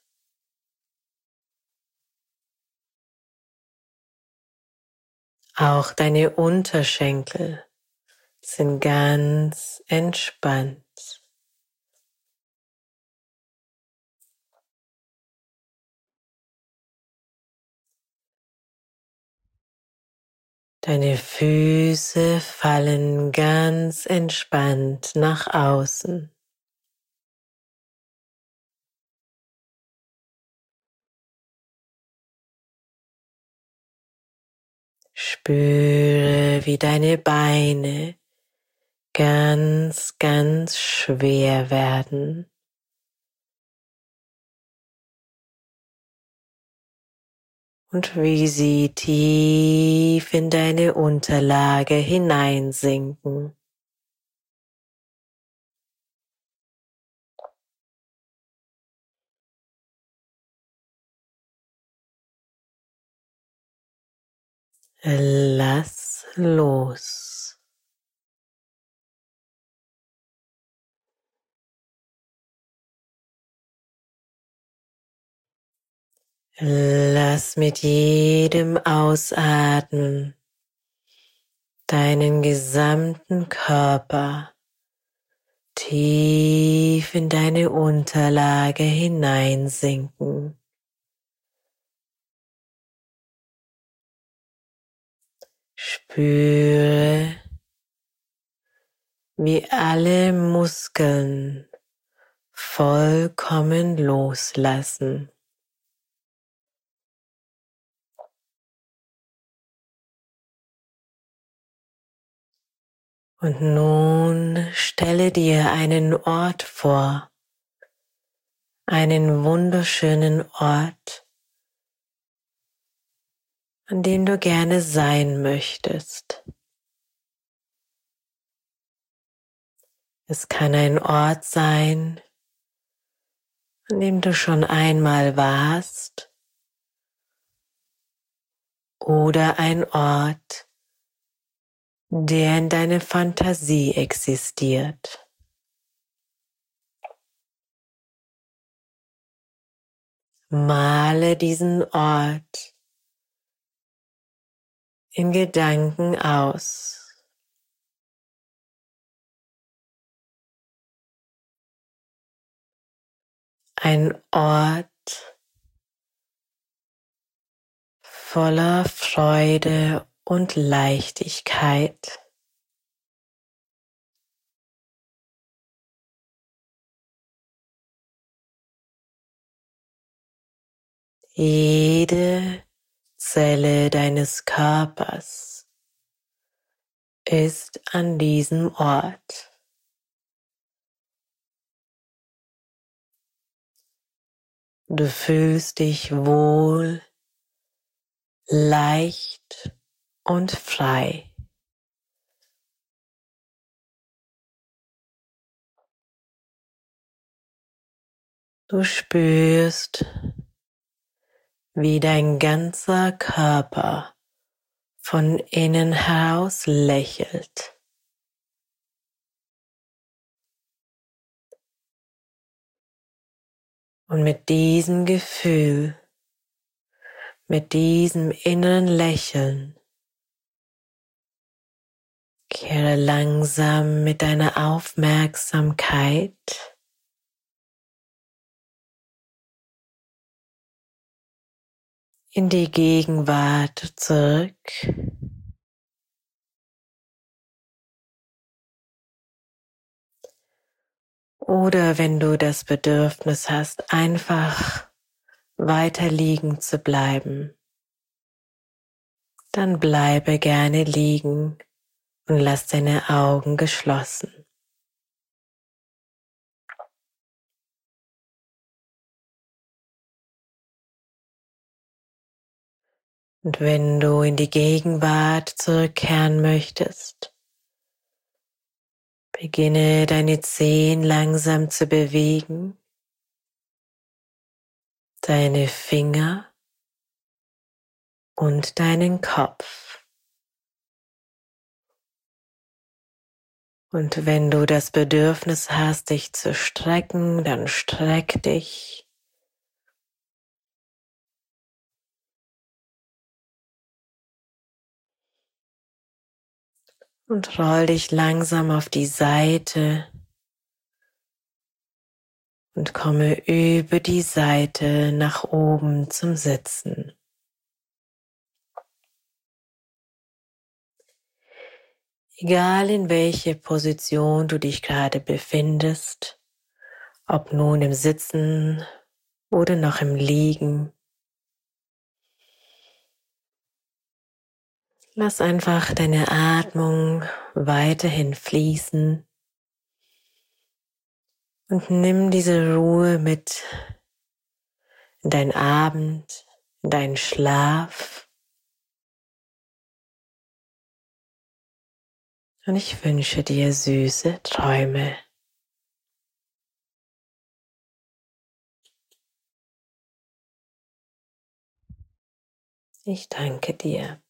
Auch deine Unterschenkel sind ganz entspannt. Deine Füße fallen ganz entspannt nach außen. Spüre, wie deine Beine ganz, ganz schwer werden. Und wie sie tief in deine Unterlage hineinsinken. Lass los. Lass mit jedem Ausatmen deinen gesamten Körper tief in deine Unterlage hineinsinken. Spüre, wie alle Muskeln vollkommen loslassen. Und nun stelle dir einen Ort vor, einen wunderschönen Ort, an dem du gerne sein möchtest. Es kann ein Ort sein, an dem du schon einmal warst, oder ein Ort, der in deiner Fantasie existiert. Male diesen Ort in Gedanken aus. Ein Ort, voller Freude und Leichtigkeit. Jede Zelle deines Körpers ist an diesem Ort. Du fühlst dich wohl, leicht und frei. Du spürst, wie dein ganzer Körper von innen heraus lächelt. Und mit diesem Gefühl, mit diesem inneren Lächeln, kehre langsam mit deiner Aufmerksamkeit in die Gegenwart zurück. Oder wenn du das Bedürfnis hast, einfach weiter liegen zu bleiben, dann bleibe gerne liegen und lass deine Augen geschlossen. Und wenn du in die Gegenwart zurückkehren möchtest, beginne deine Zehen langsam zu bewegen, deine Finger und deinen Kopf. Und wenn du das Bedürfnis hast, dich zu strecken, dann streck dich. Und roll dich langsam auf die Seite und komme über die Seite nach oben zum Sitzen. Egal in welche Position du dich gerade befindest, ob nun im Sitzen oder noch im Liegen, lass einfach deine Atmung weiterhin fließen und nimm diese Ruhe mit in deinen Abend, in deinen Schlaf. Und ich wünsche dir süße Träume. Ich danke dir.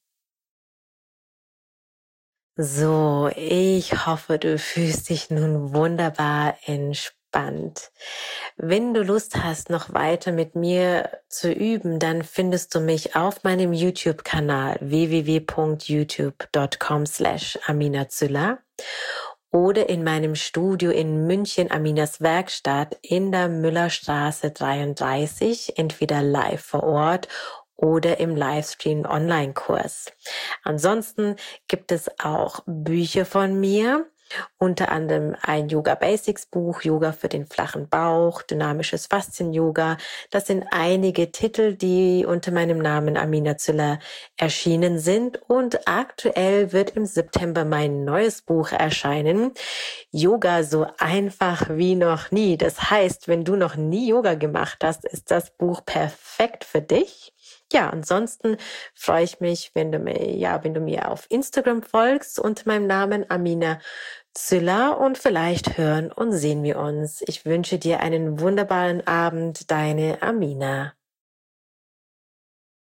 So, ich hoffe, du fühlst dich nun wunderbar entspannt. Wenn du Lust hast, noch weiter mit mir zu üben, dann findest du mich auf meinem YouTube-Kanal w w w punkt youtube punkt com slash aminazüller oder in meinem Studio in München, Aminas Werkstatt in der Müllerstraße dreiunddreißig, entweder live vor Ort oder im Livestream-Online-Kurs. Ansonsten gibt es auch Bücher von mir, unter anderem ein Yoga Basics Buch, Yoga für den flachen Bauch, dynamisches Faszien-Yoga. Das sind einige Titel, die unter meinem Namen Amina Züller erschienen sind. Und aktuell wird im September mein neues Buch erscheinen, Yoga so einfach wie noch nie. Das heißt, wenn du noch nie Yoga gemacht hast, ist das Buch perfekt für dich. Ja, ansonsten freue ich mich, wenn du mir, ja, wenn du mir auf Instagram folgst unter meinem Namen Amina Züller und vielleicht hören und sehen wir uns. Ich wünsche dir einen wunderbaren Abend, deine Amina.